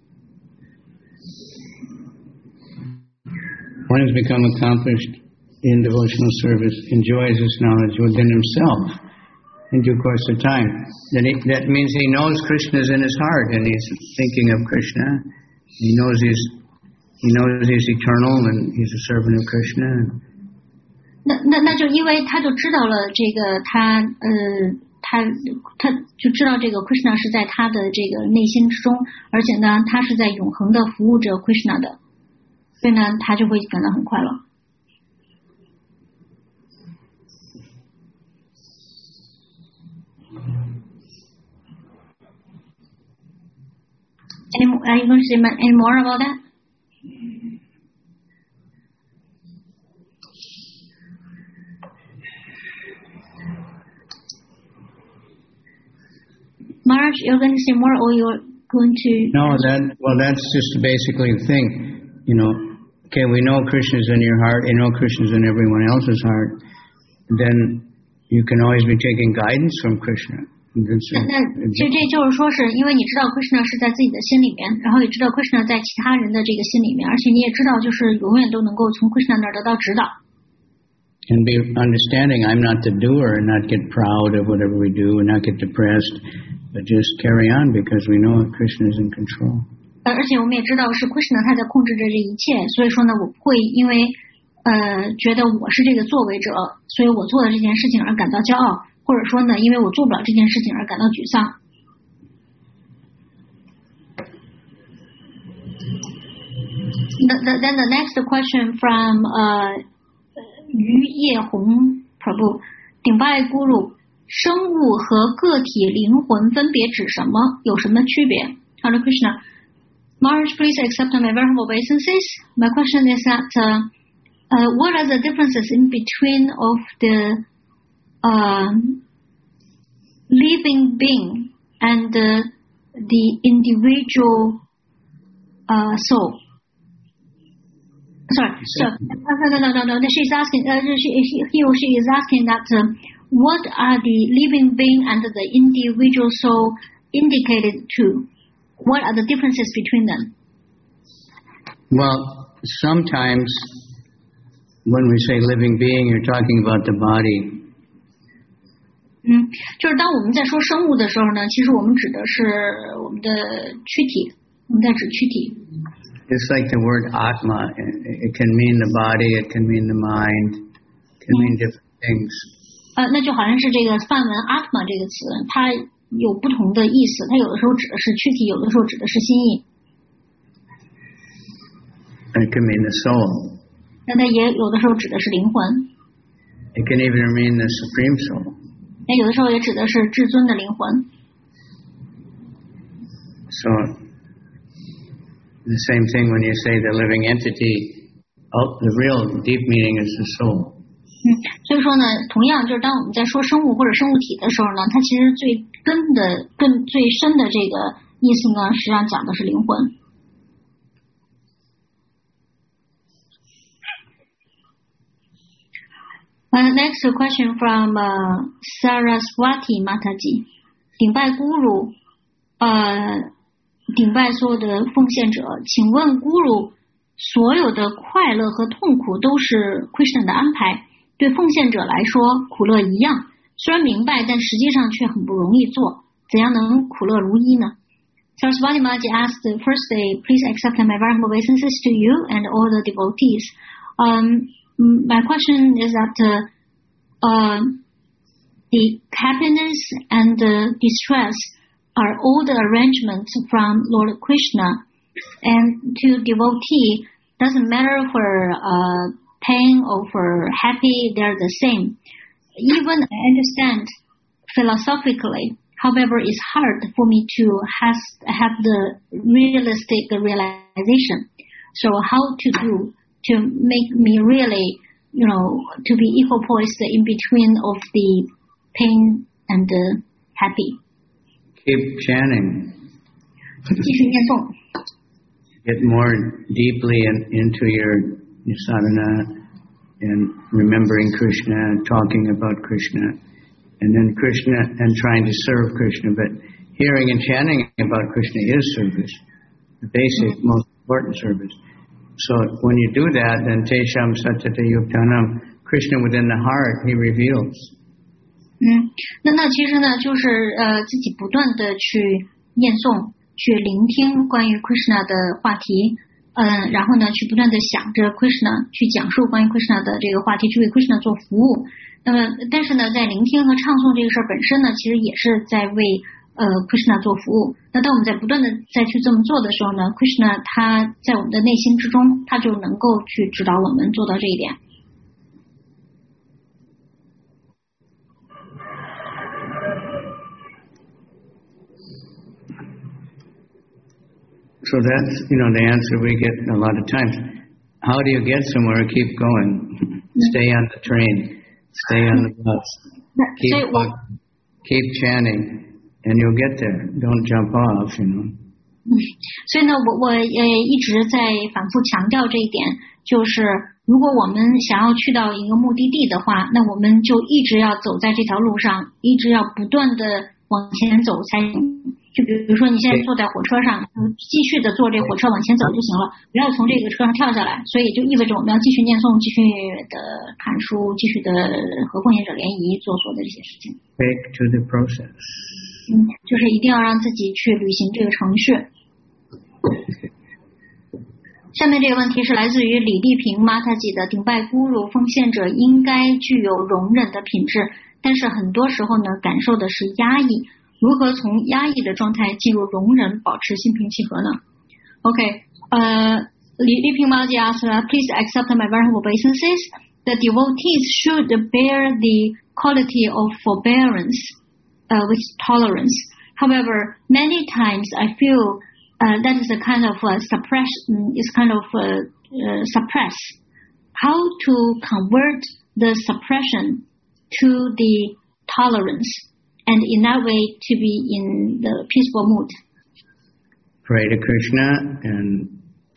One has become accomplished in devotional service, enjoys this knowledge within himself in due course of time. That means he knows Krishna is in his heart and he's thinking of Krishna. He knows he's eternal and he's a servant of Krishna. 那就因为他就知道了这个他就知道这个 Krishna 是在他的这个内心之中，而且呢他是在永恒的服务着 Krishna 的，所以呢他就会感到很快乐。Are you going to say any more about that? Marge, you're going to say more, or you're going to? No, that's just basically the thing. Okay, we know Krishna's in your heart, you know Krishna's in everyone else's heart. Then you can always be taking guidance from Krishna. 那这就是说，是因为你知道 Krishna 是在自己的心里面，然后也知道 Krishna 在其他人的这个心里面，而且你也知道，就是永远都能够从 Krishna 那儿得到指导。 And be understanding, I'm not the doer, and not get proud of whatever we do, and not get depressed, but just carry on because we know that Krishna is in control. 而且我们也知道是 Krishna 他在控制着这一切，所以说呢，我不会因为觉得我是这个作为者，所以我做的这件事情而感到骄傲。或者说呢，因为我做不了这件事情而感到沮丧。Then the next question from 于叶红 Prabhu 顶拜咕噜，生物和个体灵魂分别指什么？有什么区别 ？Hare Krishna, Maharaj, please accept my venerable obeisances. My question is that what are the differences in between of the living being and the individual soul. Sorry, so no. She's asking. He or she is asking that what are the living being and the individual soul indicated to? What are the differences between them? Well, sometimes when we say living being, you're talking about the body. 就是当我们在说生物的时候呢，其实我们指的是我们的躯体，我们在指躯体。 It's like the word Atma. It can mean the body, it can mean the mind, it can mean different things. 那就好像是这个梵文 Atma 这个词，它有不同的意思，它有的时候指的是躯体，有的时候指的是心意。 It can mean the soul. 那它也有的时候指的是灵魂。 It can even mean the supreme soul. 那有的时候也指的是至尊的灵魂。 So, the same thing when you say the living entity, the real deep meaning is the soul. 所以说呢，同样就是当我们在说生物或者生物体的时候呢，它其实最深的这个意思呢，实际上讲的是灵魂。 Next question from Saraswati Mataji. 顶拜咕噜，顶拜所有的奉献者，请问咕噜，所有的快乐和痛苦都是 Krishna 的安排，对奉献者来说苦乐一样，虽然明白，但实际上却很不容易做，怎样能苦乐如一呢？ Saraswati Mataji asked, firstly, please accept my very humble obeisances to you and all the devotees. My question is that the happiness and the distress are all the arrangements from Lord Krishna, and to devotee doesn't matter for pain or for happy, they're the same. Even I understand philosophically, however, it's hard for me to have the realistic realization. So how to do to make me really, to be equal poised in between of the pain and the happy. Keep chanting. 继续念诵。 Get more deeply into your sadhana and remembering Krishna, talking about Krishna, and then Krishna and trying to serve Krishna. But hearing and chanting about Krishna is service, the basic, most important service. So when you do that, then Tesham Satyata Yuktanam, Krishna within the heart, he reveals. 那其实呢，就是自己不断的去念诵，去聆听关于 Krishna 的话题，然后呢，去不断的想着 Krishna， 去讲述关于 Krishna 的这个话题，去为 Krishna 做服务。那么，但是呢，在聆听和唱诵这个事儿本身呢，其实也是在为Krishna 做服务。那当我们在不断的再去这么做的时候呢 ，Krishna 他在我们的内心之中，他就能够去指导我们做到这一点。 So that's, the answer we get a lot of times. How do you get somewhere? Keep going. Stay on the train. Stay on the bus. Keep walking. Keep chanting. And you'll get there. Don't jump off, 所以呢，我一直在反复强调这一点，就是如果我们想要去到一个目的地的话，那我们就一直要走在这条路上，一直要不断的往前走才行。就比如说你现在坐在火车上，继续的坐这火车往前走就行了，不要从这个车上跳下来。所以就意味着我们要继续念诵，继续的看书，继续的和奉献者联谊，做所有的这些事情。 Back to the process. 就是一定要让自己去履行这个程序。下面这个问题是来自于李丽萍 Mataji 的，顶拜咕噜，奉献者应该具有容忍的品质，但是很多时候呢，感受的是压抑。如何从压抑的状态进入容忍，保持心平气和呢 ？Okay, Li Ping Maji asked, please accept my very humble obeisances. The devotees should bear the quality of forbearance with tolerance. However, many times I feel that is a kind of suppression. Is kind of suppress. How to convert the suppression to the tolerance?And in that way, to be in the peaceful mood. Pray to Krishna, and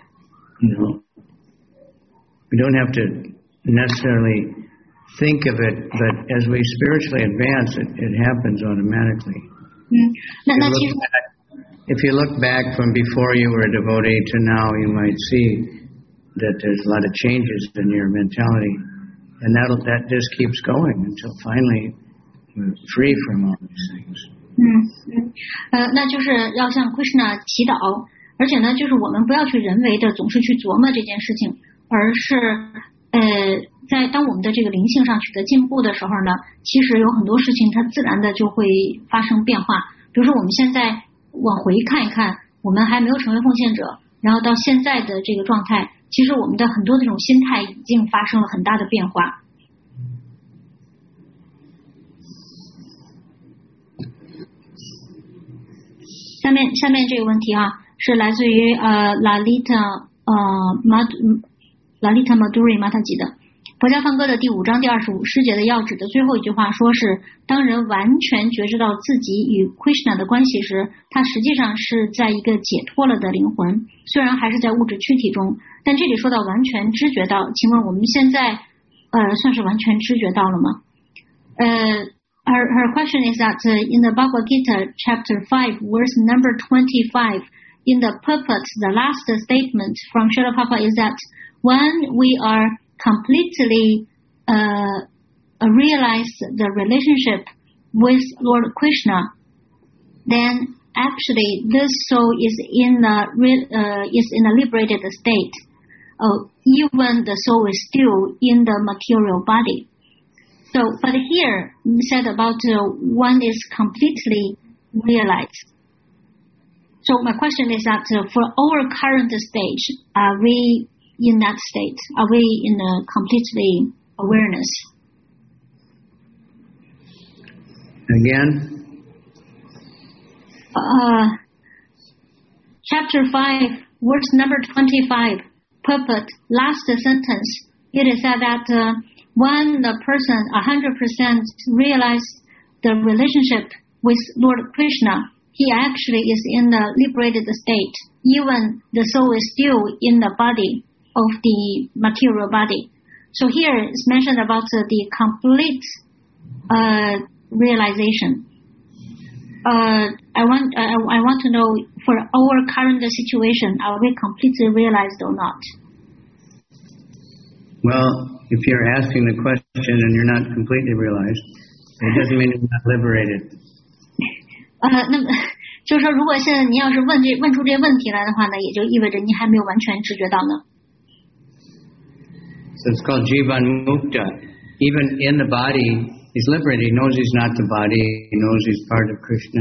we don't have to necessarily think of it, but as we spiritually advance, it happens automatically. If you look back from before you were a devotee to now, you might see that there's a lot of changes in your mentality, and that just keeps going until finally.Free from all these things. 那就是要向 Krishna 祈祷，而且呢，就是我们不要去人为的总是去琢磨这件事情，而是在当我们的这个灵性上取得进步的时候呢，其实有很多事情它自然的就会发生变化。比如说我们现在往回看一看，我们还没有成为奉献者，然后到现在的这个状态，其实我们的很多这种心态已经发生了很大的变化。下面这个问题啊，是来自于Lalita Madhuri Mataji 的。佛家梵歌的第5章第25师节的要旨的最后一句话说是，当人完全觉知到自己与 Krishna 的关系时，他实际上是在一个解脱了的灵魂，虽然还是在物质躯体中，但这里说到完全知觉到，请问我们现在算是完全知觉到了吗？Her question is that in the Bhagavad Gita chapter 5 verse number 25 in the purport, the last statement from Srila Prabhupada is that when we are completely realize the relationship with Lord Krishna, then actually this soul is in a liberated state. Even the soul is still in the material body. So, but here said about one is completely realized. So my question is that for our current stage, are we in that state? Are we in a completely awareness? Again? Chapter 5, verse number 25, purport, last sentence. It is said that when the person 100% realizes the relationship with Lord Krishna, he actually is in the liberated state. Even the soul is still in the body of the material body. So here it's mentioned about the complete realization. I want to know for our current situation, are we completely realized or not? Well, if you're asking the question and you're not completely realized, it doesn't mean you're not liberated. 那么就是说，如果现在你要是问出这些问题来的话呢，也就意味着你还没有完全知觉到呢。 So it's called Jivan Mukta. Even in the body, he's liberated. He knows he's not the body. He knows he's part of Krishna.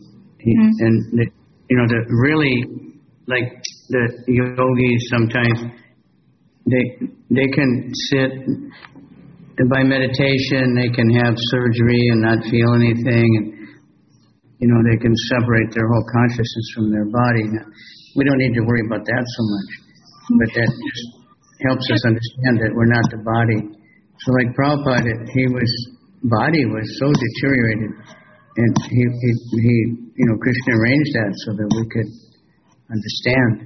And the really, like the yogis sometimes, they can sit by meditation. They can have surgery and not feel anything. And they can separate their whole consciousness from their body. Now, we don't need to worry about that so much, but that just helps us understand that we're not the body. So like Prabhupada, his body was so deteriorated, and he Krishna arranged that so that we could understand,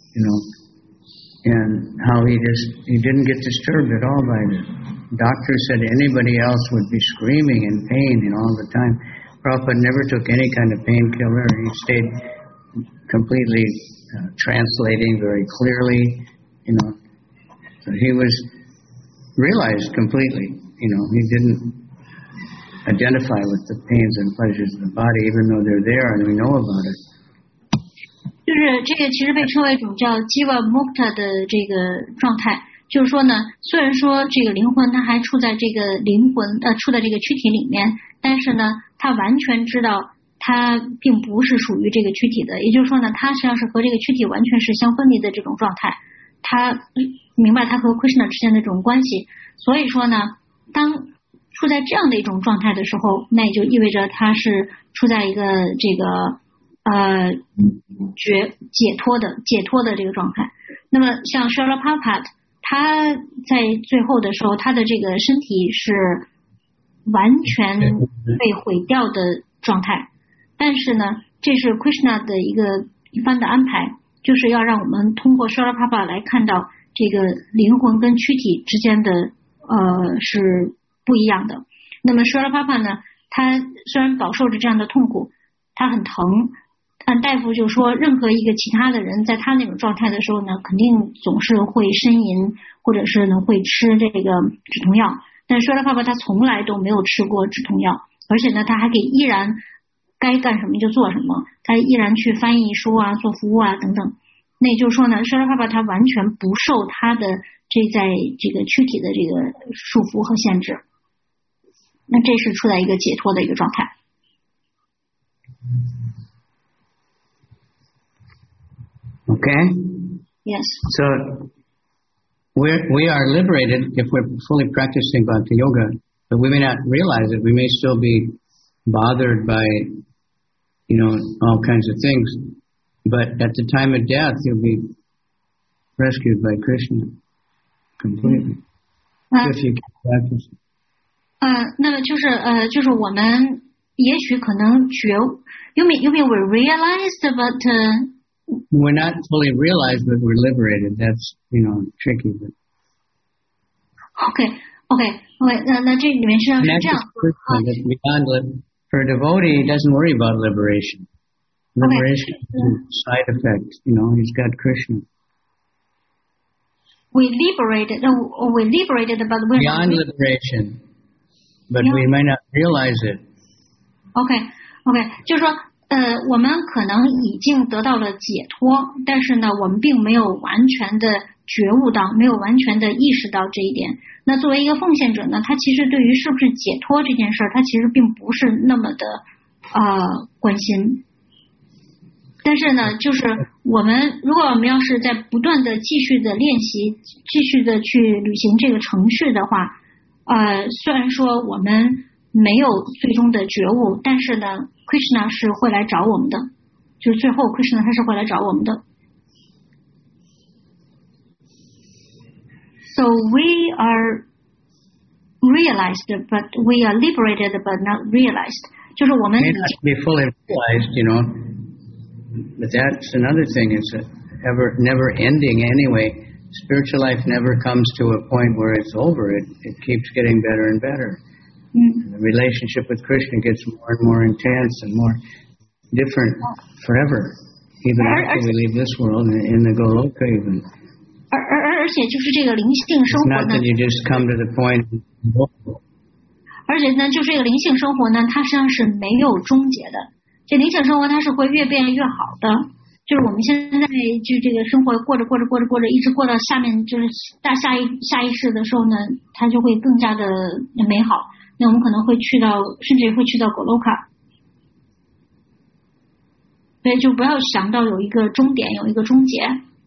and how he didn't get disturbed at all by it. Doctor said anybody else would be screaming in pain all the time. Prabhupada never took any kind of painkiller. He stayed completely translating very clearly, So he was realized completely, he didn't identify with the pains and pleasures of the body, even though they're there and we know about it. 就是这个其实被称为一种叫 Jiva Mukta 的这个状态，就是说呢，虽然说这个灵魂它还处在这个处在这个躯体里面，但是呢，他完全知道它并不是属于这个躯体的，也就是说呢，它实际上是和这个躯体完全是相分离的这种状态。他明白他和 Krishna 之间的这种关系，所以说呢，当处在这样的一种状态的时候，那也就意味着他是处在一个这个解脱的这个状态。那么像 Srila Prabhupada， 他在最后的时候，他的这个身体是完全被毁掉的状态，但是呢，这是 Krishna 的一番的安排，就是要让我们通过 Srila Prabhupada 来看到这个灵魂跟躯体之间的是不一样的。那么 Srila Prabhupada 呢，他虽然饱受着这样的痛苦，他很疼，但大夫就说任何一个其他的人在他那种状态的时候呢，肯定总是会呻吟，或者是呢会吃这个止痛药，但是 Srila Prabhupada 他从来都没有吃过止痛药，而且呢他还可以依然该干什么就做什么，他依然去翻译书啊，做服务啊等等。那也就是说呢 Srila Prabhupada 他完全不受他的在这个躯体的这个束缚和限制，那这是处在一个解脱的一个状态。 Okay? Yes. So we are liberated if we're fully practicing Bhakti Yoga, but we may not realize it. We may still be bothered by, all kinds of things. But at the time of death, you'll be rescued by Krishna completely. If you can practice. 那么就是我们也许可能you mean we realized, but we're not fully realized that we're liberated. That's tricky. But... Okay. 那这里面实际上是这样 For a devotee, he doesn't worry about liberation. Liberation is a side effect. He's got Krishna. We liberated, but we're beyond not liberation, but we might not realize it. OK， 就是说，我们可能已经得到了解脱，但是呢，我们并没有完全的觉悟到，没有完全的意识到这一点。那作为一个奉献者呢，他其实对于是不是解脱这件事儿，他其实并不是那么的关心。但是呢，就是如果我们要是在不断的继续的练习，继续的去履行这个程序的话，虽然说我们没有最终的觉悟，但是呢 ，Krishna 是会来找我们的，就是最后 Krishna 他是会来找我们的。So we are realized, but we are liberated, but not realized. 就是我们 may not be fully realized, but that's another thing. It's never ending anyway. Spiritual life never comes to a point where it's over. It keeps getting better and better. The relationship with Krishna gets more and more intense and more different forever, even after we leave this world, in the Goloka even. 而且就是这个灵性生活呢 It's not that you just come to the point. 而且呢，就是这个灵性生活呢，它实际上是没有终结的。这灵性生活它是会越变越好的。就是我们现在就这个生活过着，一直过到下面就是下一世的时候呢，它就会更加的美好。那我们可能会甚至会去到 Goloka。所以就不要想到有一个终点，有一个终结。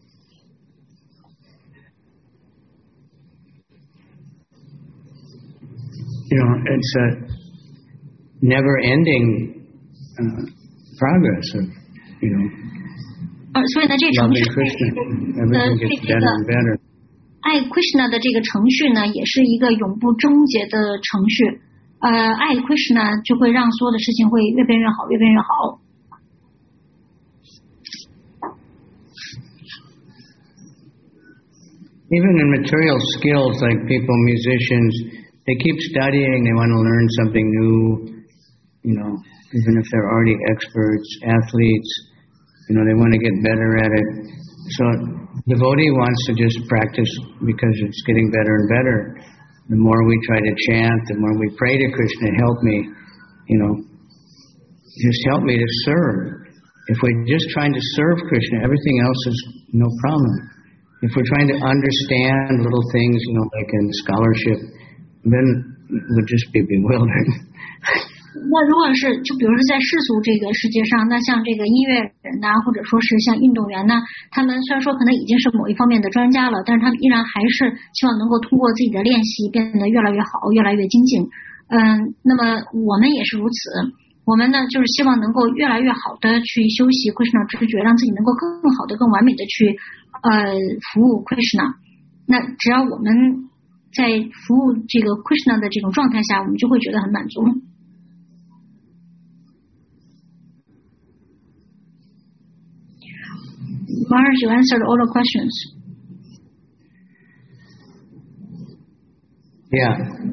It's a never-ending progress of, 所以呢，这程序 everything gets better and better. 爱 Krishna 的这个程序呢，也是一个永不终结的程序。爱 Krishna 就会让所有的事情会越变越好，越变越好。 Even in material skills, like people, musicians, they keep studying, they want to learn something new, even if they're already experts, athletes, they want to get better at it. So devotee wants to just practice because it's getting better and better. The more we try to chant, the more we pray to Krishna, help me, just help me to serve. If we're just trying to serve Krishna, everything else is no problem. If we're trying to understand little things, like in scholarship, then we'll just be bewildered. 那如果是就比如说在世俗这个世界上，那像这个音乐人呐，或者说是像运动员呐，他们虽然说可能已经是某一方面的专家了，但是他们依然还是希望能够通过自己的练习变得越来越好，越来越精进。那么我们也是如此。我们呢，就是希望能够越来越好的去修习 Krishna 知觉，让自己能够更好的、更完美的去服务 Krishna。那只要我们在服务这个 Krishna 的这种状态下，我们就会觉得很满足。Maharaj, you answered all the questions. Yeah.